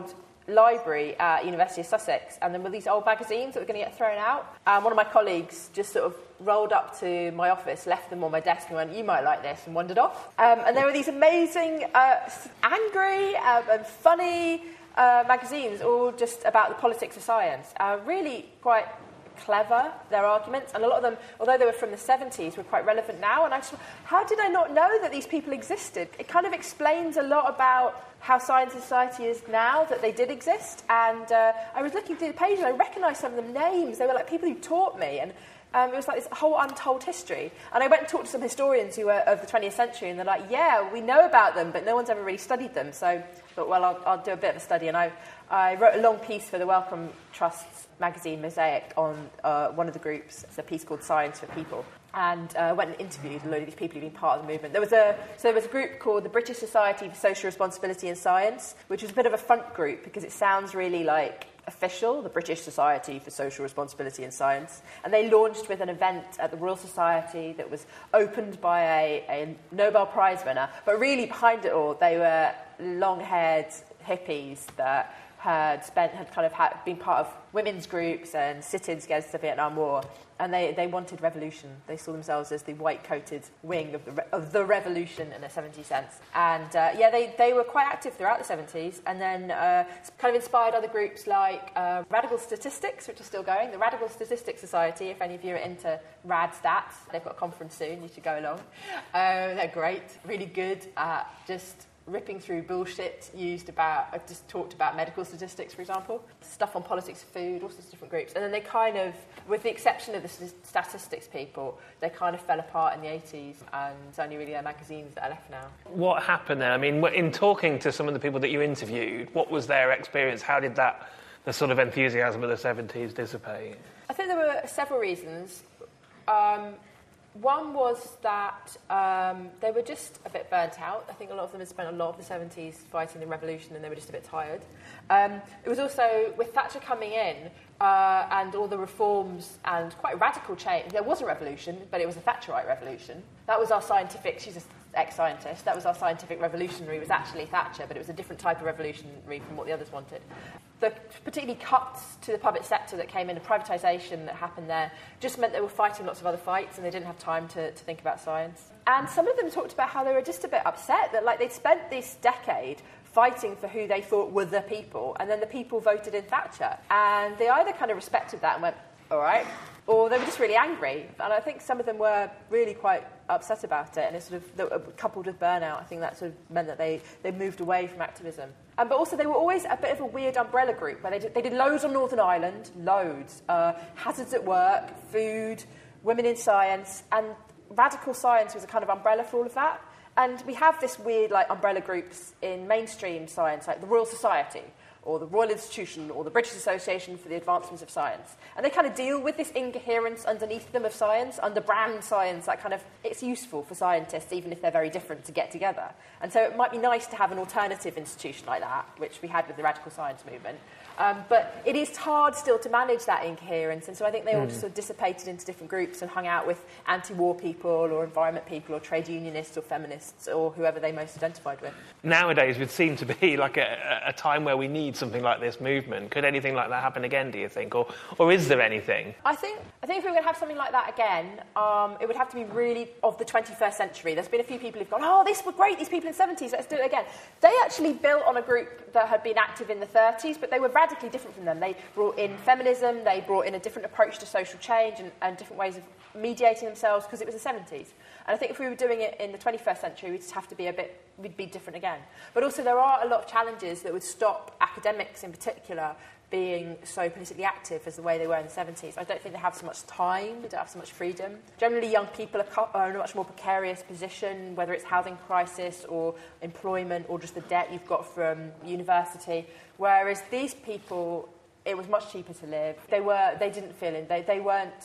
library at University of Sussex, and there were these old magazines that were going to get thrown out. And one of my colleagues just sort of rolled up to my office, left them on my desk, and went, "You might like this," and wandered off. Um, and there were these amazing, uh, angry um, and funny uh, magazines, all just about the politics of science. Uh, really quite clever, their arguments, and a lot of them, although they were from the seventies, were quite relevant now. And I just, how did I not know that these people existed? It kind of explains a lot about how science and society is now, that they did exist. And uh, I was looking through the pages, and I recognised some of them names. They were like people who taught me, and um, it was like this whole untold history. And I went and talked to some historians who were of the twentieth century, and they're like, yeah, we know about them, but no one's ever really studied them. So I thought, well, I'll, I'll do a bit of a study. And I, I wrote a long piece for the Wellcome Trust's magazine Mosaic on uh, one of the groups. It's a piece called Science for People, and uh, went and interviewed a load of these people who've been part of the movement. There was a so there was a group called the British Society for Social Responsibility in Science, which was a bit of a front group because it sounds really like official, the British Society for Social Responsibility in Science, and they launched with an event at the Royal Society that was opened by a, a Nobel Prize winner, but really behind it all they were long-haired hippies that had spent had kind of had, been part of women's groups and sit-ins against the Vietnam War, and they, they wanted revolution. They saw themselves as the white-coated wing of the re- of the revolution in a seventies sense. And uh, yeah, they, they were quite active throughout the seventies, and then uh, kind of inspired other groups like uh, Radical Statistics, which are still going. The Radical Statistics Society, if any of you are into rad stats, they've got a conference soon. You should go along. Uh, they're great, really good at just ripping through bullshit used about, I've just talked about medical statistics, for example, stuff on politics of food, all sorts of different groups. And then they kind of, with the exception of the statistics people, they kind of fell apart in the eighties, and it's only really their magazines that are left now. What happened then? I mean, in talking to some of the people that you interviewed, what was their experience? How did that, the sort of enthusiasm of the seventies dissipate? I think there were several reasons. Um, One was that um, they were just a bit burnt out. I think a lot of them had spent a lot of the seventies fighting the revolution, and they were just a bit tired. Um, it was also, with Thatcher coming in uh, and all the reforms and quite radical change, there was a revolution, but it was a Thatcherite revolution. That was our scientific, she's an ex-scientist, that was our scientific revolutionary, it was actually Thatcher, but it was a different type of revolutionary from what the others wanted. The particularly cuts to the public sector that came in, the privatisation that happened there, just meant they were fighting lots of other fights and they didn't have time to, to think about science. And some of them talked about how they were just a bit upset that, like, they'd spent this decade fighting for who they thought were the people, and then the people voted in Thatcher. And they either kind of respected that and went, all right, or they were just really angry. And I think some of them were really quite upset about it, and it sort of, coupled with burnout, I think that sort of meant that they, they moved away from activism. Um, but also they were always a bit of a weird umbrella group, where they did, they did loads on Northern Ireland, loads, uh, hazards at work, food, women in science, and radical science was a kind of umbrella for all of that. And we have this weird, like, umbrella groups in mainstream science, like the Royal Society, or the Royal Institution, or the British Association for the Advancement of Science. And they kind of deal with this incoherence underneath them of science, under brand science, that kind of, it's useful for scientists, even if they're very different, to get together. And so it might be nice to have an alternative institution like that, which we had with the radical science movement. Um, but it is hard still to manage that incoherence, and so I think they all mm. just sort of dissipated into different groups and hung out with anti-war people or environment people or trade unionists or feminists or whoever they most identified with. Nowadays would seem to be like a, a time where we need something like this movement. Could anything like that happen again, do you think? Or or is there anything? I think I think if we were going to have something like that again, um, it would have to be really of the twenty-first century. There's been a few people who've gone, oh, this was great, these people in the seventies, let's do it again. They actually built on a group that had been active in the thirties, but they were radically different from them. They brought in feminism, they brought in a different approach to social change and, and different ways of mediating themselves, because it was the seventies. And I think if we were doing it in the twenty-first century, we'd just have to be a bit, we'd be different again. But also there are a lot of challenges that would stop academics in particular being so politically active as the way they were in the seventies. I don't think they have so much time, they don't have so much freedom. Generally, young people are, are in a much more precarious position, whether it's housing crisis or employment or just the debt you've got from university, whereas these people, it was much cheaper to live. They were, they didn't feel in, they, they weren't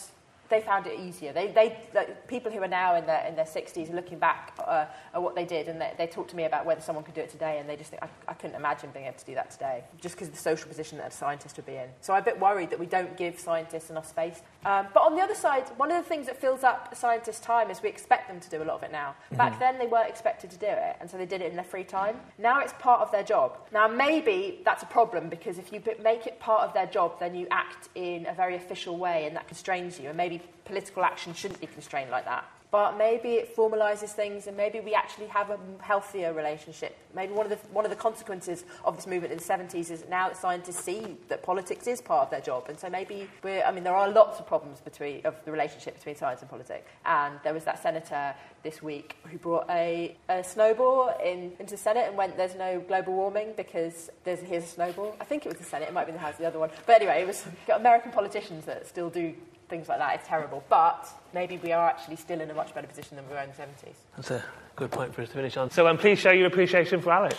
they found it easier. They, they, like, people who are now in their in their sixties are looking back uh, at what they did, and they, they talk to me about whether someone could do it today, and they just think, I, I couldn't imagine being able to do that today, just because of the social position that a scientist would be in. So I'm a bit worried that we don't give scientists enough space. Um, but on the other side, one of the things that fills up a scientist's time is we expect them to do a lot of it now. Mm-hmm. Back then, they weren't expected to do it, and so they did it in their free time. Now it's part of their job. Now, maybe that's a problem, because if you make it part of their job, then you act in a very official way, and that constrains you, and maybe political action shouldn't be constrained like that. But maybe it formalises things, and maybe we actually have a healthier relationship. Maybe one of the one of the consequences of this movement in the seventies is now that scientists see that politics is part of their job, and so maybe we're. I mean, there are lots of problems between of the relationship between science and politics. And there was that senator this week who brought a, a snowball in, into the Senate and went, "There's no global warming because there's here's a snowball." I think it was the Senate. It might be the House, the other one. But anyway, it was got American politicians that still do things like that. It's terrible. But maybe we are actually still in a much better position than we were in the seventies. That's a good point for us to finish on. So um, please show your appreciation for Alex.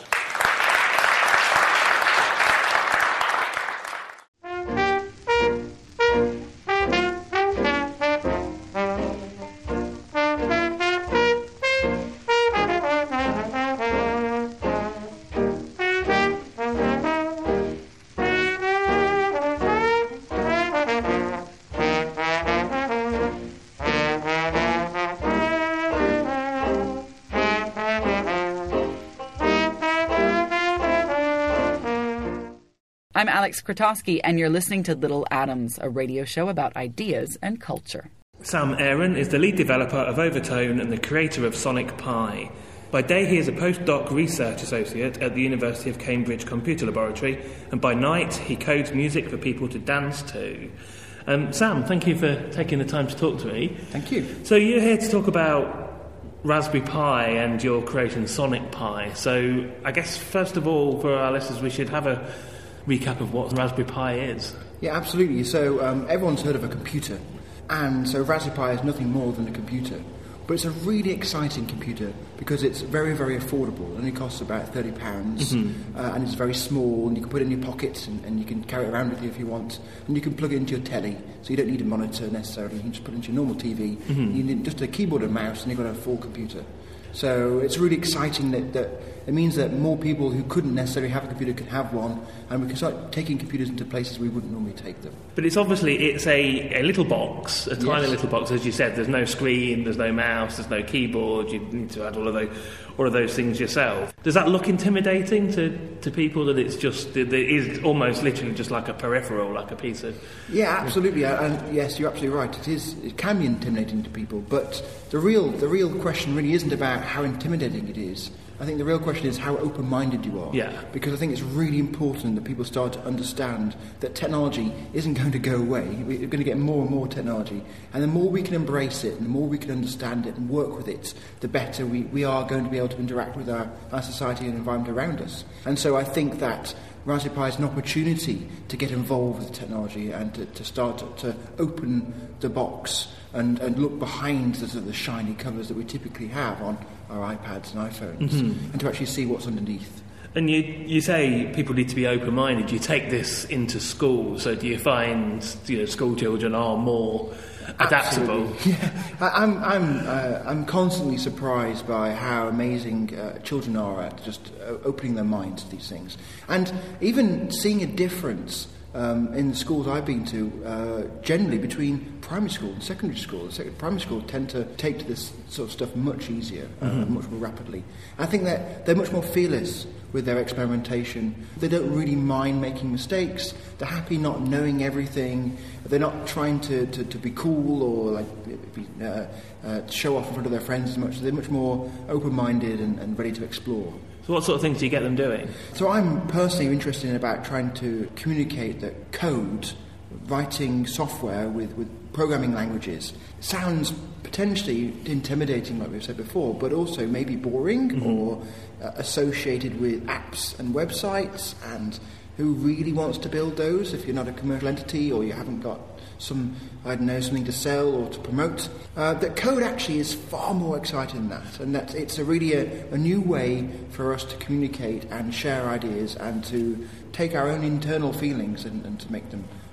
I'm Alex Krotowski, and you're listening to Little Atoms, a radio show about ideas and culture. Sam Aaron is the lead developer of Overtone and the creator of Sonic Pi. By day, he is a postdoc research associate at the University of Cambridge Computer Laboratory, and by night, he codes music for people to dance to. Um, Sam, thank you for taking the time to talk to me. Thank you. So you're here to talk about Raspberry Pi and your creation Sonic Pi. So I guess, first of all, for our listeners, we should have a recap of what Raspberry Pi is. Yeah, absolutely. So um, everyone's heard of a computer, and so Raspberry Pi is nothing more than a computer. But it's a really exciting computer because it's very, very affordable. It only costs about thirty pounds, mm-hmm. uh, and it's very small, and you can put it in your pocket, and, and you can carry it around with you if you want. And you can plug it into your telly, so you don't need a monitor necessarily. You can just put it into your normal T V. Mm-hmm. You need just a keyboard and mouse, and you've got a full computer. So it's really exciting that, that it means that more people who couldn't necessarily have a computer can have one, and we can start taking computers into places we wouldn't normally take them. But it's obviously, it's a, a little box, a tiny yes. little box, as you said. There's no screen, there's no mouse, there's no keyboard. You need to add all of those, all of those things yourself. Does that look intimidating to, to people, that it's just, that it is almost literally just like a peripheral, like a piece of... Yeah, absolutely. And yes, you're absolutely right. It is. It can be intimidating to people, but the real, the real question really isn't about how intimidating it is. I think the real question is how open-minded you are. Yeah. Because I think it's really important that people start to understand that technology isn't going to go away. We're going to get more and more technology. And the more we can embrace it, and the more we can understand it and work with it, the better we, we are going to be able to interact with our, our society and environment around us. And so I think that Raspberry Pi is an opportunity to get involved with technology and to, to start to, to open the box and, and look behind the, the shiny covers that we typically have on our iPads and iPhones, mm-hmm. and to actually see what's underneath. And you you say people need to be open-minded. You take this into school, so do you find, you know, school children are more adaptable? Absolutely. Yeah, I, I'm I'm uh, I'm constantly surprised by how amazing uh, children are at just uh, opening their minds to these things, and even seeing a difference um, in the schools I've been to, uh, generally between primary school and secondary school. Primary school tend to take to this sort of stuff much easier, uh, mm-hmm. much more rapidly. I think that they're much more fearless with their experimentation. They don't really mind making mistakes. They're happy not knowing everything. They're not trying to, to, to be cool or like be, uh, uh, show off in front of their friends as much. They're much more open-minded and, and ready to explore. So what sort of things do you get them doing? So I'm personally interested in about trying to communicate that code, writing software with, with programming languages, sounds potentially intimidating, like we've said before, but also maybe boring, mm-hmm. or uh, associated with apps and websites, and who really wants to build those if you're not a commercial entity or you haven't got some, I don't know, something to sell or to promote. Uh, that code actually is far more exciting than that, and that it's a really a, a new way for us to communicate and share ideas and to take our own internal feelings and, and to make them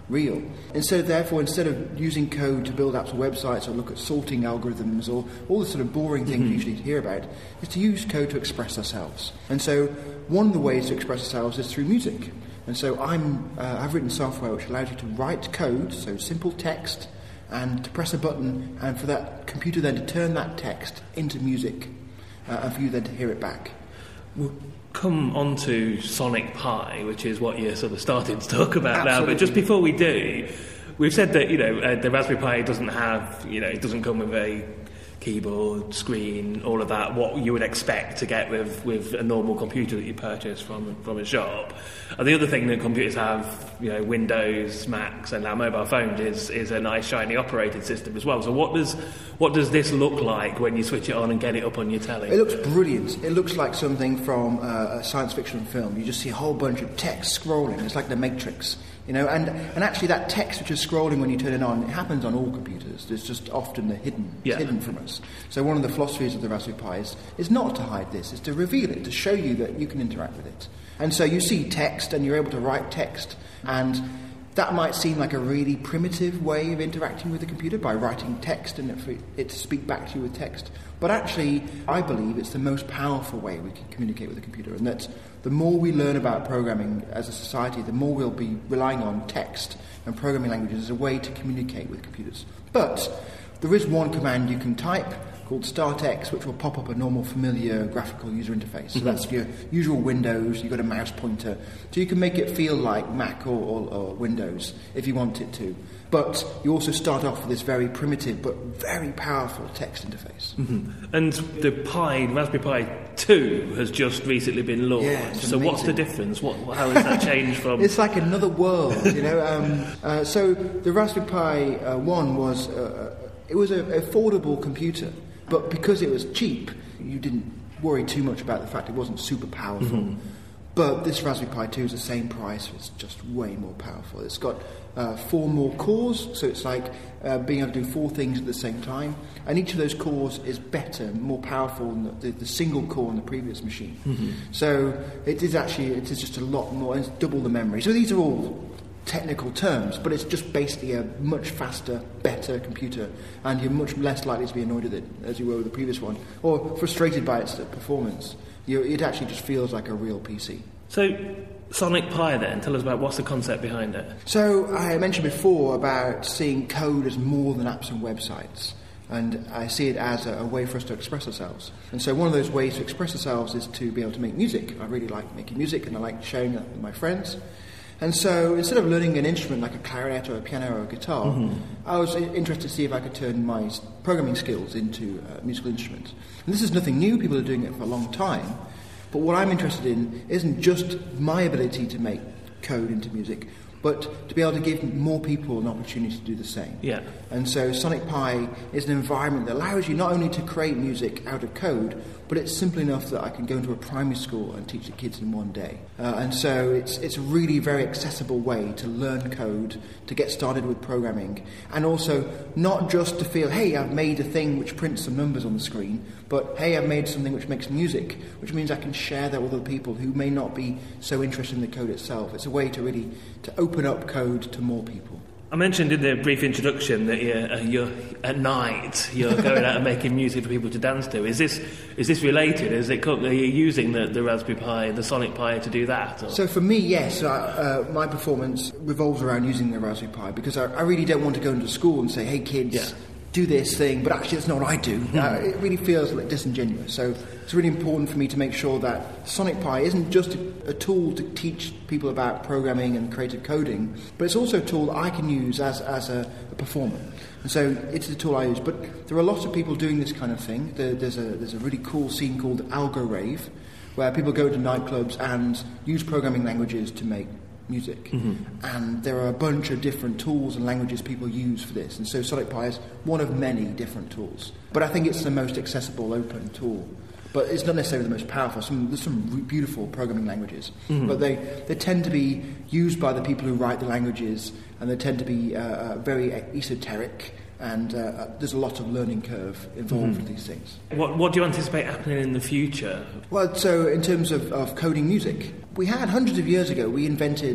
real. And so therefore, instead of using code to build apps or websites or look at sorting algorithms or all the sort of boring things mm-hmm. you usually hear about, is to use code to express ourselves. And so one of the ways to express ourselves is through music. And so I'm, uh, I've written software which allows you to write code, so simple text, and to press a button, and for that computer then to turn that text into music, uh, and for you then to hear it back. We'll come on to Sonic Pi, which is what you're sort of starting to talk about Absolutely. now, but just before we do, we've said that, you know, uh, the Raspberry Pi doesn't have, you know, it doesn't come with a keyboard, screen, all of that, what you would expect to get with, with a normal computer that you purchase from from a shop. And the other thing that computers have, you know, Windows, Macs, and our mobile phones is is a nice shiny operating system as well. So what does what does this look like when you switch it on and get it up on your telly? It looks brilliant. It looks like something from uh, a science fiction film. You just see a whole bunch of text scrolling. It's like The Matrix. You know, and, and actually that text which is scrolling when you turn it on, it happens on all computers. It's just often hidden, yeah. hidden from us. So one of the philosophies of the Raspberry Pi is, is not to hide this, it's to reveal it, to show you that you can interact with it. And so you see text and you're able to write text, and that might seem like a really primitive way of interacting with the computer by writing text and for it to speak back to you with text. But actually, I believe it's the most powerful way we can communicate with the computer, and that the more we learn about programming as a society, the more we'll be relying on text and programming languages as a way to communicate with computers. But there is one command you can type called StartX, which will pop up a normal, familiar graphical user interface. So mm-hmm. that's your usual Windows, you've got a mouse pointer. So you can make it feel like Mac or, or, or Windows if you want it to. But you also start off with this very primitive but very powerful text interface. Mm-hmm. And the Pi, Raspberry Pi two, has just recently been launched. Yeah, so amazing. What's the difference? What, how has that changed from... It's like another world, you know. Um, uh, so the Raspberry Pi uh, one was... Uh, it was an affordable computer, but because it was cheap, you didn't worry too much about the fact it wasn't super powerful. Mm-hmm. But this Raspberry Pi two is the same price, it's just way more powerful. It's got uh, four more cores, so it's like uh, being able to do four things at the same time. And each of those cores is better, more powerful than the, the, the single core on the previous machine. Mm-hmm. So it is actually, it is just a lot more, it's double the memory. So these are all technical terms, but it's just basically a much faster, better computer, and you're much less likely to be annoyed with it, as you were with the previous one, or frustrated by its performance. You, it actually just feels like a real P C. So, Sonic Pi then, tell us about what's the concept behind it. So, I mentioned before about seeing code as more than apps and websites, and I see it as a, a way for us to express ourselves. And so one of those ways to express ourselves is to be able to make music. I really like making music, and I like sharing that with my friends. And so instead of learning an instrument like a clarinet or a piano or a guitar, mm-hmm. I was interested to see if I could turn my programming skills into a musical instrument. And this is nothing new, people are doing it for a long time. But what I'm interested in isn't just my ability to make code into music, but to be able to give more people an opportunity to do the same. Yeah. And so Sonic Pi is an environment that allows you not only to create music out of code, but it's simple enough that I can go into a primary school and teach the kids in one day. Uh, and so it's it's a really very accessible way to learn code, to get started with programming, and also not just to feel, hey, I've made a thing which prints some numbers on the screen, but hey, I've made something which makes music, which means I can share that with other people who may not be so interested in the code itself. It's a way to really to open up code to more people. I mentioned in the brief introduction that you're, uh, you're at night you're going out and making music for people to dance to. Is this is this related? Is it are you using the, the Raspberry Pi, the Sonic Pi, to do that? Or? So for me, yes, uh, uh, my performance revolves around using the Raspberry Pi because I, I really don't want to go into school and say, "Hey kids, yeah. do this thing," but actually that's not what I do. Uh, it really feels like disingenuous. So it's really important for me to make sure that Sonic Pi isn't just a, a tool to teach people about programming and creative coding, but it's also a tool that I can use as, as a, a performer. And so it's a tool I use. But there are lots of people doing this kind of thing. There, there's, a, there's a really cool scene called Algo Rave, where people go to nightclubs and use programming languages to make music. Mm-hmm. And there are a bunch of different tools and languages people use for this. And so Sonic Pi is one of many different tools. But I think it's the most accessible open tool. But it's not necessarily the most powerful. Some, there's some re- beautiful programming languages. Mm-hmm. But they, they tend to be used by the people who write the languages, and they tend to be uh, uh, very esoteric. And uh, there's a lot of learning curve involved mm-hmm. with these things. What, what do you anticipate happening in the future? Well, so in terms of, of coding music, we had hundreds of years ago, we invented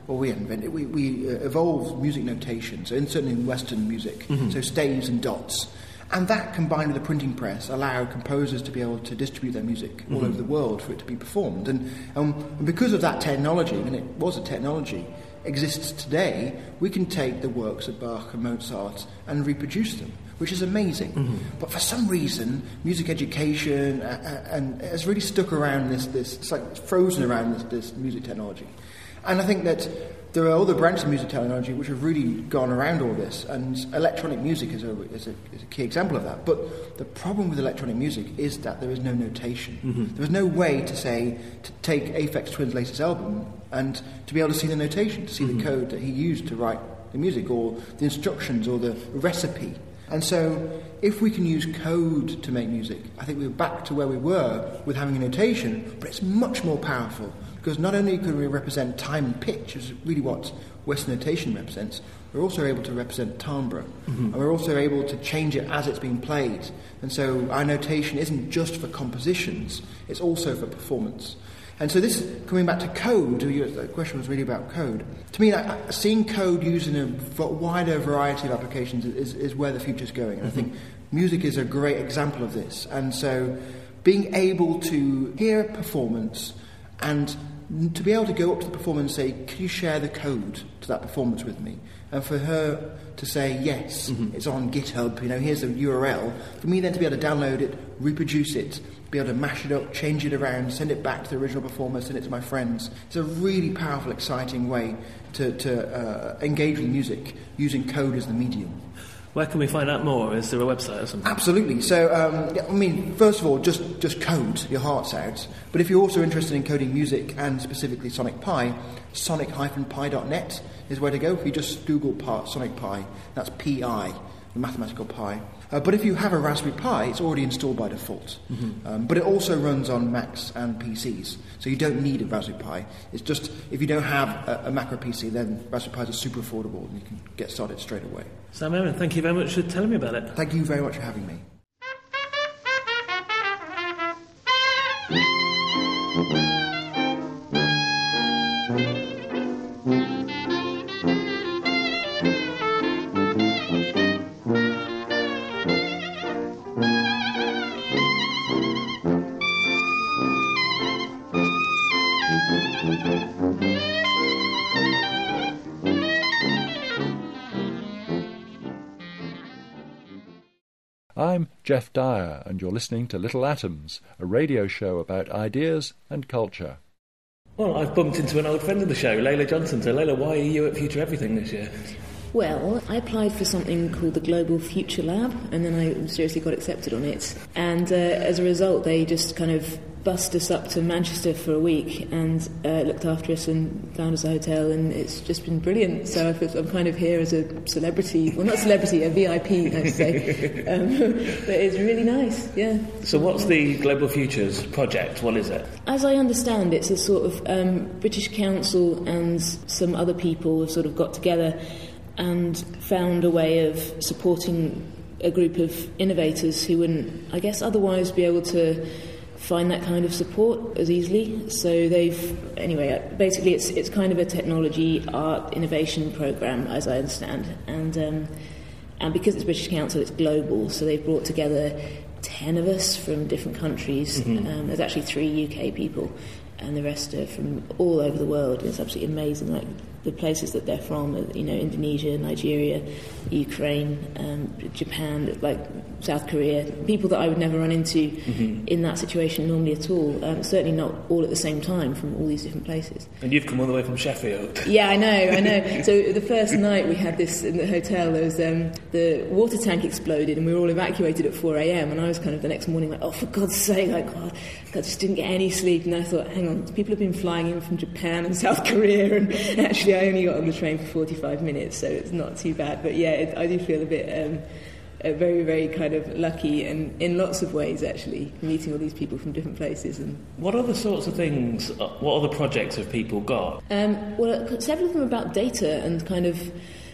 or we invented, we, we uh, evolved music notation, so in, certainly in Western music, mm-hmm. so staves and dots. And that, combined with the printing press, allowed composers to be able to distribute their music mm-hmm. all over the world for it to be performed. And, um, and because of that technology, and it was a technology, exists today, we can take the works of Bach and Mozart and reproduce them, which is amazing. Mm-hmm. But for some reason, music education uh, and has really stuck around this, this, it's like frozen around this, this music technology. And I think that there are other branches of music technology which have really gone around all this, and electronic music is a, is a, is a key example of that. But the problem with electronic music is that there is no notation. Mm-hmm. There is no way to say, to take Aphex Twin's latest album and to be able to see the notation, to see mm-hmm. the code that he used to write the music, or the instructions, or the recipe. And so, if we can use code to make music, I think we're back to where we were with having a notation, but it's much more powerful. Because not only can we represent time and pitch, which is really what Western notation represents, we're also able to represent timbre. Mm-hmm. And we're also able to change it as it's being played. And so our notation isn't just for compositions, it's also for performance. And so this, coming back to code, the question was really about code. To me, seeing code used in a wider variety of applications is, is where the future's going. And mm-hmm. I think music is a great example of this. And so being able to hear performance and to be able to go up to the performer and say, can you share the code to that performance with me? And for her to say, yes, mm-hmm. it's on GitHub, you know, here's the U R L. For me then to be able to download it, reproduce it, be able to mash it up, change it around, send it back to the original performer, send it to my friends. It's a really powerful, exciting way to, to uh, engage with music using code as the medium. Where can we find out more? Is there a website or something? Absolutely. So, um, I mean, first of all, just, just code your hearts out. But if you're also interested in coding music, and specifically Sonic Pi, sonic dash pi dot net is where to go. If you just Google Pi, Sonic Pi, that's P I, the mathematical pi. Uh, but if you have a Raspberry Pi, it's already installed by default. Mm-hmm. Um, but it also runs on Macs and P Cs, so you don't need a Raspberry Pi. It's just, if you don't have a, a Mac or P C, then Raspberry Pis are super affordable and you can get started straight away. Sam Aaron, thank you very much for telling me about it. Thank you very much for having me. I'm Jeff Dyer, and you're listening to Little Atoms, a radio show about ideas and culture. Well, I've bumped into an old friend of the show, Layla Johnson. So, Layla, why are you at Future Everything this year? Well, I applied for something called the Global Future Lab, and then I seriously got accepted on it. And uh, as a result, they just kind of bussed us up to Manchester for a week and uh, looked after us and found us a hotel, and it's just been brilliant. So I feel, I'm kind of here as a celebrity, well, not celebrity, a V I P, I would say. um, but it's really nice, yeah. So what's the Global Futures project? What is it? As I understand, it's a sort of um, British Council and some other people have sort of got together and found a way of supporting a group of innovators who wouldn't, I guess, otherwise be able to find that kind of support as easily. So they've, anyway, basically it's it's kind of a technology art innovation program, as I understand, and um, and because it's British Council, it's global. So they've brought together ten of us from different countries. Mm-hmm. Um, there's actually three U K people, and the rest are from all over the world. It's absolutely amazing. Like the places that they're from, you know, Indonesia, Nigeria, Ukraine, um, Japan, like South Korea, people that I would never run into mm-hmm. in that situation normally at all. Um, certainly not all at the same time from all these different places. And you've come all the way from Sheffield. Yeah, I know, I know. So the first night we had this in the hotel, there was um, the water tank exploded and we were all evacuated at four a.m. and I was kind of the next morning like, oh, for God's sake, like, God, I just didn't get any sleep. And I thought, hang on, people have been flying in from Japan and South Korea, and actually I only got on the train for forty-five minutes, so it's not too bad. But yeah, it, I do feel a bit um, uh, very, very kind of lucky, and in lots of ways, actually, meeting all these people from different places. And what other sorts of things, what other projects have people got? Um, well, several of them are about data and kind of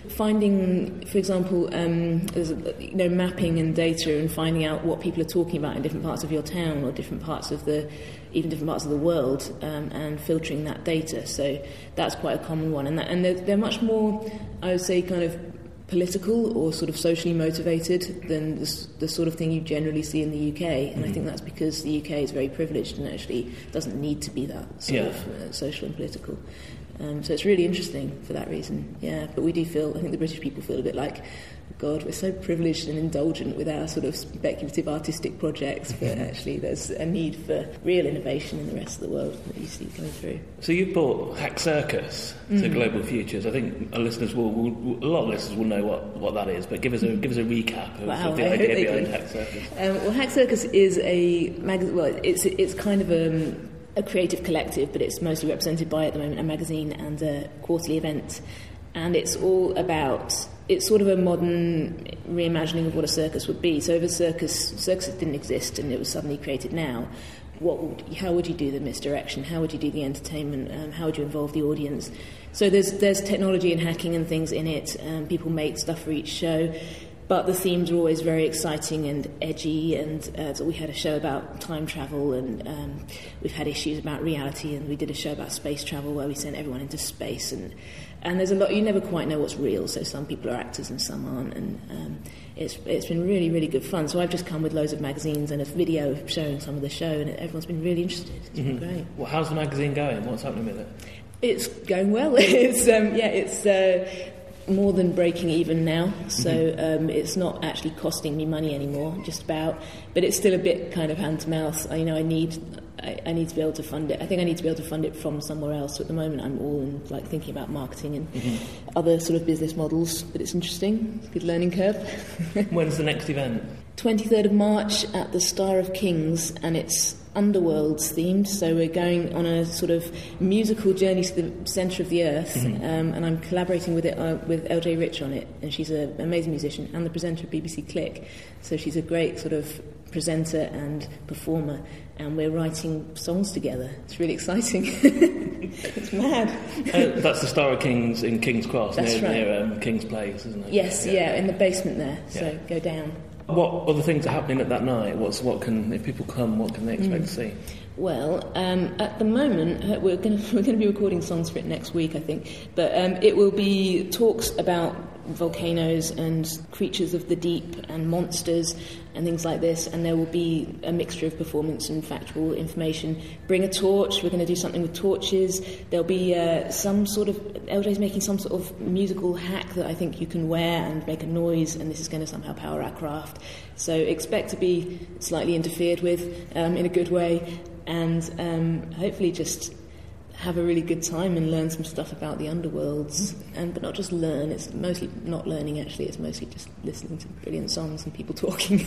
finding, for example, um, there's, you know, mapping and data and finding out what people are talking about in different parts of your town or different parts of the, even different parts of the world, um, and filtering that data. So that's quite a common one, and that, and they're, they're much more, I would say, kind of political or sort of socially motivated than the, the sort of thing you generally see in the U K, and mm. I think that's because the U K is very privileged and actually doesn't need to be that sort yeah. of uh, social and political. Um, so it's really interesting for that reason, yeah. But we do feel, I think the British people feel a bit like, God, we're so privileged and indulgent with our sort of speculative artistic projects, but actually there's a need for real innovation in the rest of the world that you see coming through. So you've brought Hack Circus to Mm. Global Futures. I think our listeners will, will, will, a lot of listeners will know what, what that is, but give us a give us a recap of, Wow, of the I idea hope they behind do. Hack Circus. Um, well, Hack Circus is a mag- well, it's it's kind of a, a creative collective, but it's mostly represented by, at the moment, a magazine and a quarterly event, and it's all about. It's sort of a modern reimagining of what a circus would be. So if a circus, circuses didn't exist and it was suddenly created now, what would, how would you do the misdirection? How would you do the entertainment? Um, how would you involve the audience? So there's there's technology and hacking and things in it. Um, people make stuff for each show, but the themes are always very exciting and edgy. And uh, so we had a show about time travel, and um, we've had issues about reality, and we did a show about space travel where we sent everyone into space. And And there's a lot, you never quite know what's real, so some people are actors and some aren't, and um, it's it's been really, really good fun. So I've just come with loads of magazines and a video showing some of the show, and everyone's been really interested. It's Mm-hmm. been great. Well, how's the magazine going? What's happening with it? It's going well. It's um, yeah, it's uh, more than breaking even now, so Mm-hmm. um, it's not actually costing me money anymore, just about, but it's still a bit kind of hand to mouth. I, you know, I need... I, I need to be able to fund it. I think I need to be able to fund it from somewhere else. So at the moment, I'm all in, like, thinking about marketing and Mm-hmm. other sort of business models. But it's interesting. It's a good learning curve. When's the next event? twenty-third of March at the Star of Kings, and it's Underworlds themed. So we're going on a sort of musical journey to the centre of the earth, Mm-hmm. um, and I'm collaborating with it uh, with L J Rich on it, and she's an amazing musician and the presenter of B B C Click. So she's a great sort of presenter and performer, and we're writing songs together. It's really exciting. It's mad. uh, that's the Star of Kings in King's Cross, That's near, right. near um, King's Place, isn't it? Yes, yeah, in the basement there. So Yeah. go down. What other things are happening at that night? What's what can if people come? What can they expect to see? Well, um, at the moment, uh, we're going we're going to be recording songs for it next week, I think. But um, it will be talks about volcanoes and creatures of the deep and monsters and things like this. And there will be a mixture of performance and factual information. Bring a torch. We're going to do something with torches. There'll be uh, some sort of... L J's making some sort of musical hack that I think you can wear and make a noise, and this is going to somehow power our craft. So expect to be slightly interfered with um, in a good way, and um, hopefully just have a really good time and learn some stuff about the underworlds. And but not just learn, it's mostly not learning actually, it's mostly just listening to brilliant songs and people talking,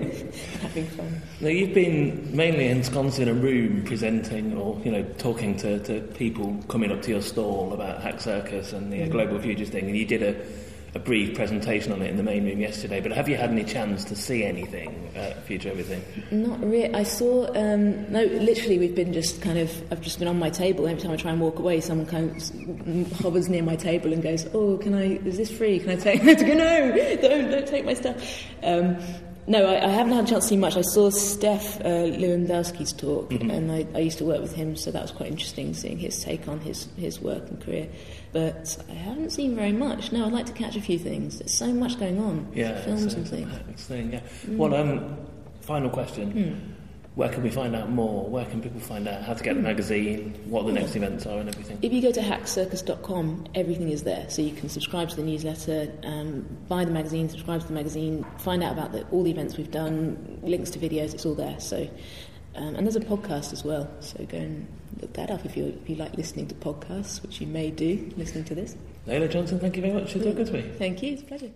having fun. Now, you've been mainly ensconced in a room presenting or, you know, talking to, to people coming up to your stall about Hack Circus and the uh, Global Futures thing, and you did a, a brief presentation on it in the main room yesterday, but have you had any chance to see anything at Future Everything? Not really. I saw, um, no, literally we've been just kind of, I've just been on my table. Every time I try and walk away, someone kind of hovers near my table and goes, oh, can I, is this free? Can I take, I have to go, no, don't, don't take my stuff. Um, no, I, I haven't had a chance to see much. I saw Steph uh, Lewandowski's talk, Mm-hmm. and I, I used to work with him, so that was quite interesting, seeing his take on his, his work and career. But I haven't seen very much. No, I'd like to catch a few things. There's so much going on. Yeah, Films it's, and it's, things. it's thing, yeah. Well, um, final question. Mm. Where can we find out more? Where can people find out how to get the magazine, what the next events are and everything? If you go to hack circus dot com, everything is there. So you can subscribe to the newsletter, um, buy the magazine, subscribe to the magazine, find out about the, all the events we've done, links to videos, it's all there. So, um, and there's a podcast as well, so go and look that up if you if you like listening to podcasts, which you may do, listening to this. Layla Johnson, thank you very much for talking to me. Thank you, it's a pleasure.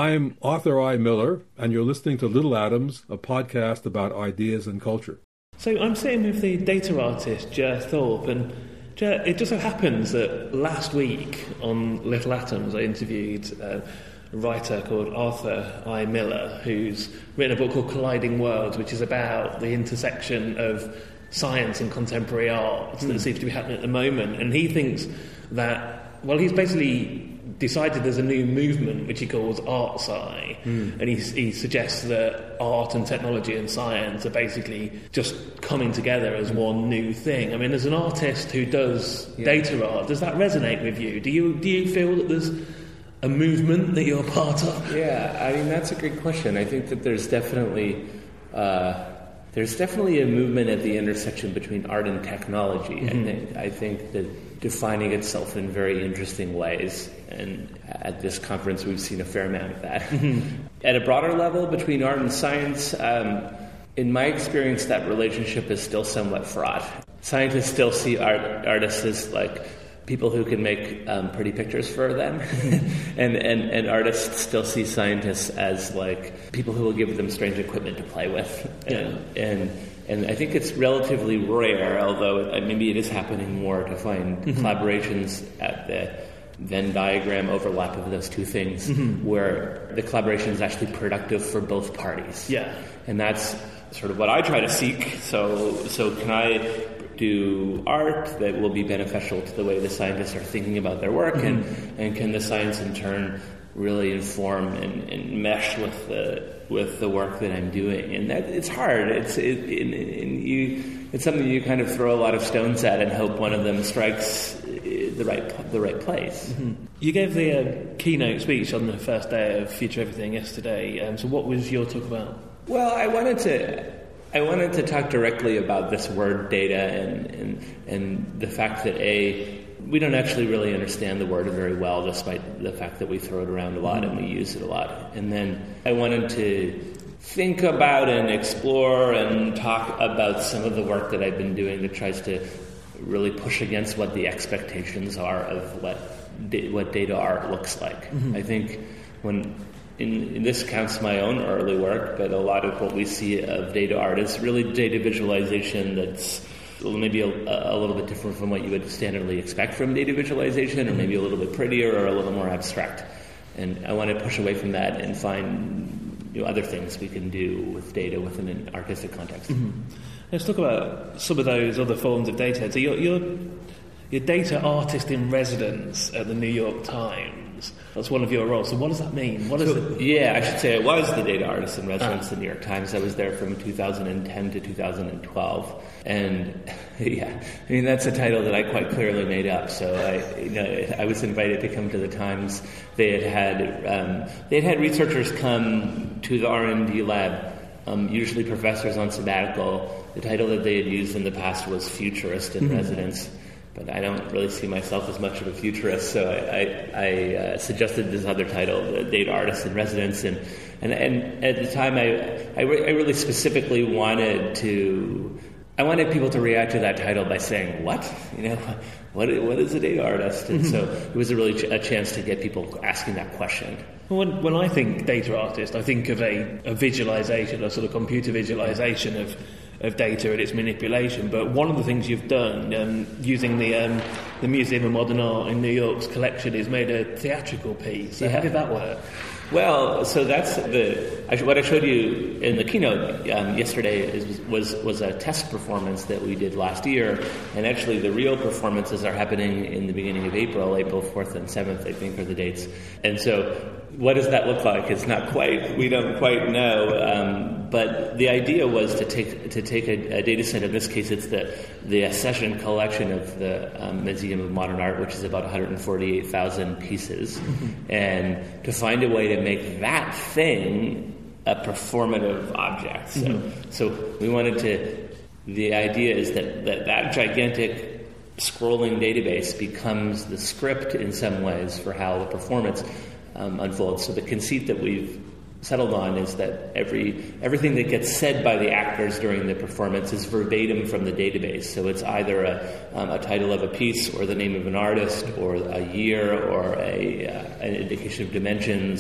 I'm Arthur I. Miller, and you're listening to Little Atoms, a podcast about ideas and culture. So I'm sitting with the data artist, Ger Thorpe, and Ger, it just so happens that last week on Little Atoms I interviewed uh, a writer called Arthur I. Miller, who's written a book called Colliding Worlds, which is about the intersection of science and contemporary art mm. that seems to be happening at the moment. And he thinks that, well, he's basically decided there's a new movement which he calls Art Sci, mm. and he, he suggests that art and technology and science are basically just coming together as one new thing. I mean, as an artist who does yeah. data art, does that resonate with you? Do you do you feel that there's a movement that you're part of? Yeah, I mean, that's a great question. I think that there's definitely uh, there's definitely a movement at the intersection between art and technology. Mm-hmm. I think I think that defining itself in very interesting ways, and at this conference we've seen a fair amount of that. Mm-hmm. At a broader level, between art and science, um, in my experience, that relationship is still somewhat fraught. Scientists still see art artists as like people who can make um, pretty pictures for them, and, and, and artists still see scientists as like people who will give them strange equipment to play with. Yeah. And, and and I think it's relatively rare, although maybe it is happening more, to find mm-hmm. collaborations at the Venn diagram overlap of those two things, mm-hmm. where the collaboration is actually productive for both parties. Yeah. And that's sort of what I try to seek. So so can I do art that will be beneficial to the way the scientists are thinking about their work, mm-hmm. and, and can the science in turn really inform and, and mesh with the with the work that I'm doing? And that it's hard. It's it, it, it, you it's something you kind of throw a lot of stones at and hope one of them strikes the right the right place. Mm-hmm. You gave the uh, keynote speech on the first day of Future Everything yesterday. Um, so what was your talk about? Well, I wanted to. I wanted to talk directly about this word data and, and and the fact that A, we don't actually really understand the word very well, despite the fact that we throw it around a lot and we use it a lot. And then I wanted to think about and explore and talk about some of the work that I've been doing that tries to really push against what the expectations are of what da- what data art looks like. Mm-hmm. I think when In, in this counts my own early work, but a lot of what we see of data art is really data visualization that's maybe a, a little bit different from what you would standardly expect from data visualization, or maybe a little bit prettier or a little more abstract. And I want to push away from that and find you know, other things we can do with data within an artistic context. Mm-hmm. Let's talk about some of those other forms of data. So you're, you're, you're data artist in residence at the New York Times. That's one of your roles. So what does that mean? What is so, it? Yeah, I should say I was the data artist in residence ah. at the New York Times. I was there from two thousand ten to two thousand twelve. And yeah, I mean, that's a title that I quite clearly made up. So I, you know, I was invited to come to the Times. They had had, um, they had had researchers come to the R and D lab, um, usually professors on sabbatical. The title that they had used in the past was Futurist in mm-hmm. Residence. But I don't really see myself as much of a futurist, so I, I, I uh, suggested this other title, the Data Artist in Residence, and and, and at the time I I, re- I really specifically wanted to I wanted people to react to that title by saying, "What? You know, what what is a data artist?" And mm-hmm. so it was a really ch- a chance to get people asking that question. When, when I think data artist, I think of a, a visualization, a sort of computer visualization of. of data and its manipulation, but one of the things you've done um, using the um, the Museum of Modern Art in New York's collection is made a theatrical piece. So yeah. How did that work? Well, so that's the what I showed you in the keynote um, yesterday is, was was a test performance that we did last year, and actually the real performances are happening in the beginning of April, April fourth and seventh, I think, are the dates. And so, what does that look like? It's not quite. We don't quite know. Um, but the idea was to take to take a, a data set. In this case, it's the the accession collection of the um, Museum of Modern Art, which is about one hundred forty-eight thousand pieces, mm-hmm. and to find a way to make that thing a performative object. So, mm-hmm. so we wanted to. The idea is that that, that gigantic scrolling database becomes the script in some ways for how the performance um, unfolds. So the conceit that we've settled on is that every everything that gets said by the actors during the performance is verbatim from the database. So it's either a, um, a title of a piece, or the name of an artist, or a year, or a uh, an indication of dimensions,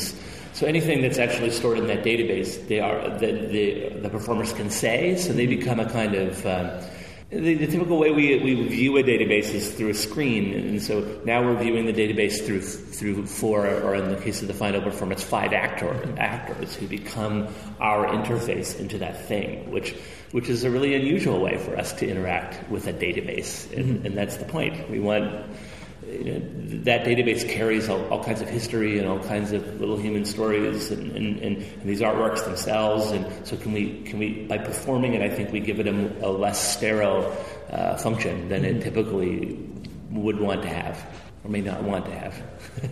So anything that's actually stored in that database, they are the the, the performers can say, so they become a kind of um, the, the typical way we we view a database is through a screen, and so now we're viewing the database through through four, or in the case of the final performance, five actor, actors who become our interface into that thing, which which is a really unusual way for us to interact with a database, and, mm-hmm. and that's the point. We want. You know, that database carries all, all kinds of history and all kinds of little human stories and, and, and, and these artworks themselves. And so can we, can we, by performing it, I think we give it a, a less sterile uh, function than it typically would want to have, or may not want to have.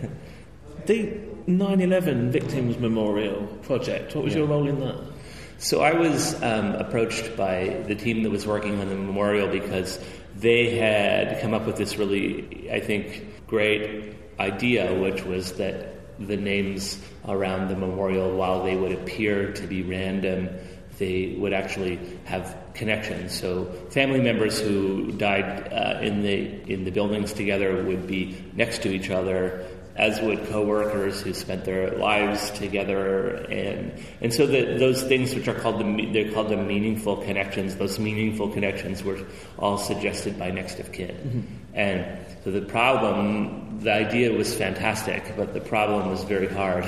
The nine eleven Victims Memorial Project, what was yeah. your role in that? So I was um, approached by the team that was working on the memorial because they had come up with this really, I think, great idea, which was that the names around the memorial, while they would appear to be random, they would actually have connections. So family members who died uh, in the in the buildings together would be next to each other, as would co-workers who spent their lives together, and and so the, those things which are called the they're called the meaningful connections. Those meaningful connections were all suggested by next of kin, mm-hmm. and so the problem, the idea was fantastic, but the problem was very hard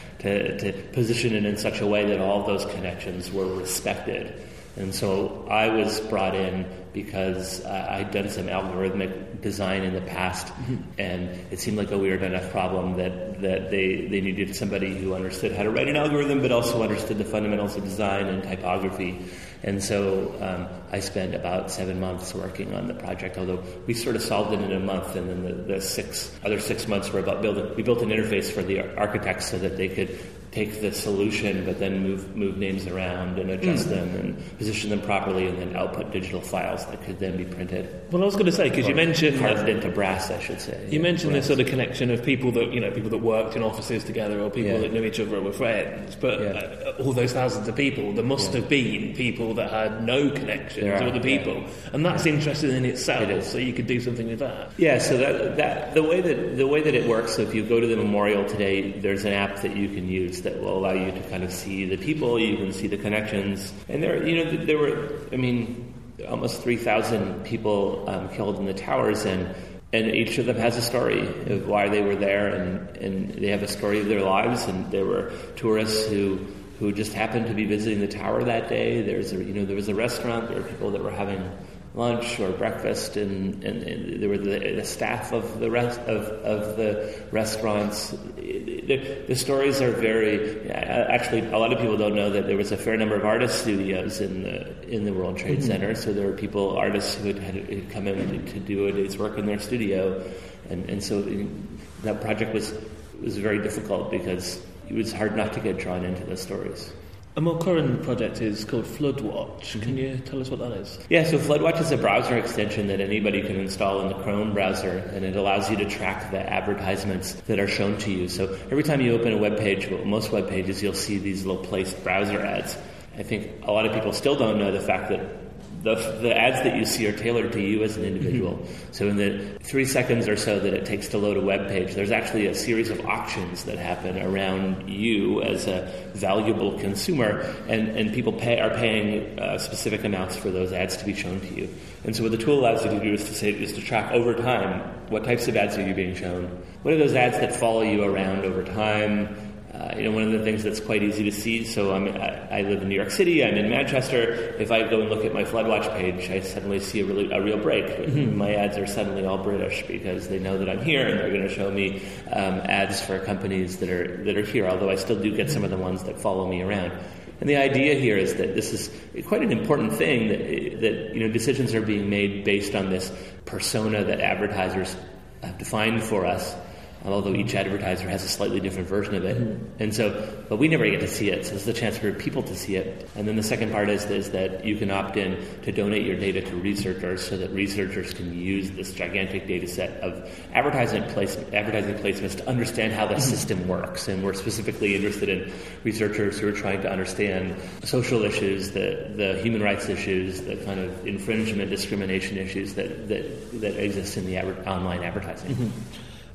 to to position it in such a way that all those connections were respected. And so I was brought in because uh, I'd done some algorithmic design in the past, mm-hmm. and it seemed like a weird enough problem that, that they, they needed somebody who understood how to write an algorithm but also understood the fundamentals of design and typography. And so um, I spent about seven months working on the project, although we sort of solved it in a month, and then the, the six other six months were about building. We built an interface for the architects so that they could take the solution but then move move names around and adjust mm. them and position them properly, and then output digital files that could then be printed. Well, I was going to say, because you mentioned carved into brass, I should say. You yeah, mentioned brass. this sort of connection of people that you know, people that worked in offices together, or people yeah. that knew each other or were friends. But yeah. uh, all those thousands of people, there must yeah. have been people that had no connection there to are, other people, yeah. and that's yeah. interesting in itself. It so you could do something with that. Yeah. So that that the way that the way that it works. So if you go to the memorial today, there's an app that you can use that will allow you to kind of see the people, you can see the connections, and there, you know, there were, I mean, almost three thousand people um, killed in the towers, and and each of them has a story of why they were there, and, and they have a story of their lives, and there were tourists who who just happened to be visiting the tower that day. There's a, you know, there was a restaurant, there were people that were having lunch or breakfast, and, and, and there were the, the staff of the rest of, of the restaurants. The, the stories are very actually. A lot of people don't know that there was a fair number of artist studios in the in the World Trade mm-hmm. Center. So there were people, artists who had, had come in to, to do a day's work in their studio, and and so that project was was very difficult because it was hard not to get drawn into the stories. A more current project is called Floodwatch. Can you tell us what that is? Yeah, so Floodwatch is a browser extension that anybody can install in the Chrome browser, and it allows you to track the advertisements that are shown to you. So every time you open a web page, well, most web pages, you'll see these little placed browser ads. I think a lot of people still don't know the fact that the, the ads that you see are tailored to you as an individual. Mm-hmm. So in the three seconds or so that it takes to load a web page, there's actually a series of auctions that happen around you as a valuable consumer, and, and people pay, are paying uh, specific amounts for those ads to be shown to you. And so what the tool allows you to do is to say is to track over time what types of ads are you being shown. What are those ads that follow you around over time? Uh, you know, one of the things that's quite easy to see, so I'm, I, I live in New York City, I'm in Manchester. If I go and look at my Floodwatch page, I suddenly see a, really, a real break. Mm-hmm. My ads are suddenly all British because they know that I'm here, and they're going to show me um, ads for companies that are that are here, although I still do get some of the ones that follow me around. And the idea here is that this is quite an important thing, that, that you know, decisions are being made based on this persona that advertisers have defined for us, although each advertiser has a slightly different version of it. Mm-hmm. And so, but we never get to see it, so it's a chance for people to see it. And then the second part is, is that you can opt in to donate your data to researchers so that researchers can use this gigantic data set of advertising, place, advertising placements to understand how the mm-hmm. system works. And we're specifically interested in researchers who are trying to understand social issues, the, the human rights issues, the kind of infringement, discrimination issues that, that, that exist in the adver- online advertising. Mm-hmm.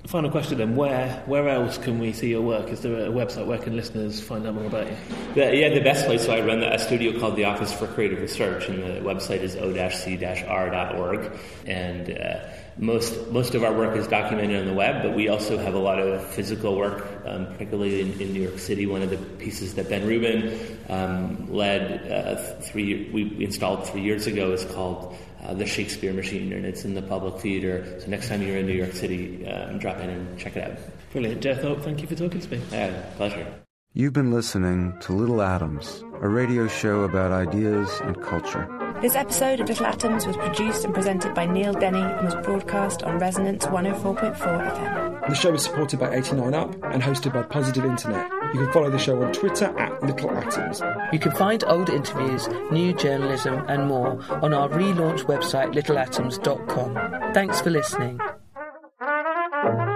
Final question then, where where else can we see your work? Is there a website where can listeners find out more about you? The, yeah, the best place, so I run a studio called the Office for Creative Research, and the website is o c r dot org. And uh, most most of our work is documented on the web, but we also have a lot of physical work, um, particularly in, in New York City. One of the pieces that Ben Rubin um, led uh, three we installed three years ago is called Uh, the Shakespeare Machine, and it's in the public theatre. So next time you're in New York City, um, drop in and check it out. Brilliant. Jeff Thorpe, thank you for talking to me. Yeah, pleasure. You've been listening to Little Atoms, a radio show about ideas and culture. This episode of Little Atoms was produced and presented by Neil Denny and was broadcast on Resonance one oh four point four F M. The show is supported by eighty-nine up and hosted by Positive Internet. You can follow the show on Twitter at Little Atoms. You can find old interviews, new journalism and more on our relaunched website little atoms dot com. Thanks for listening.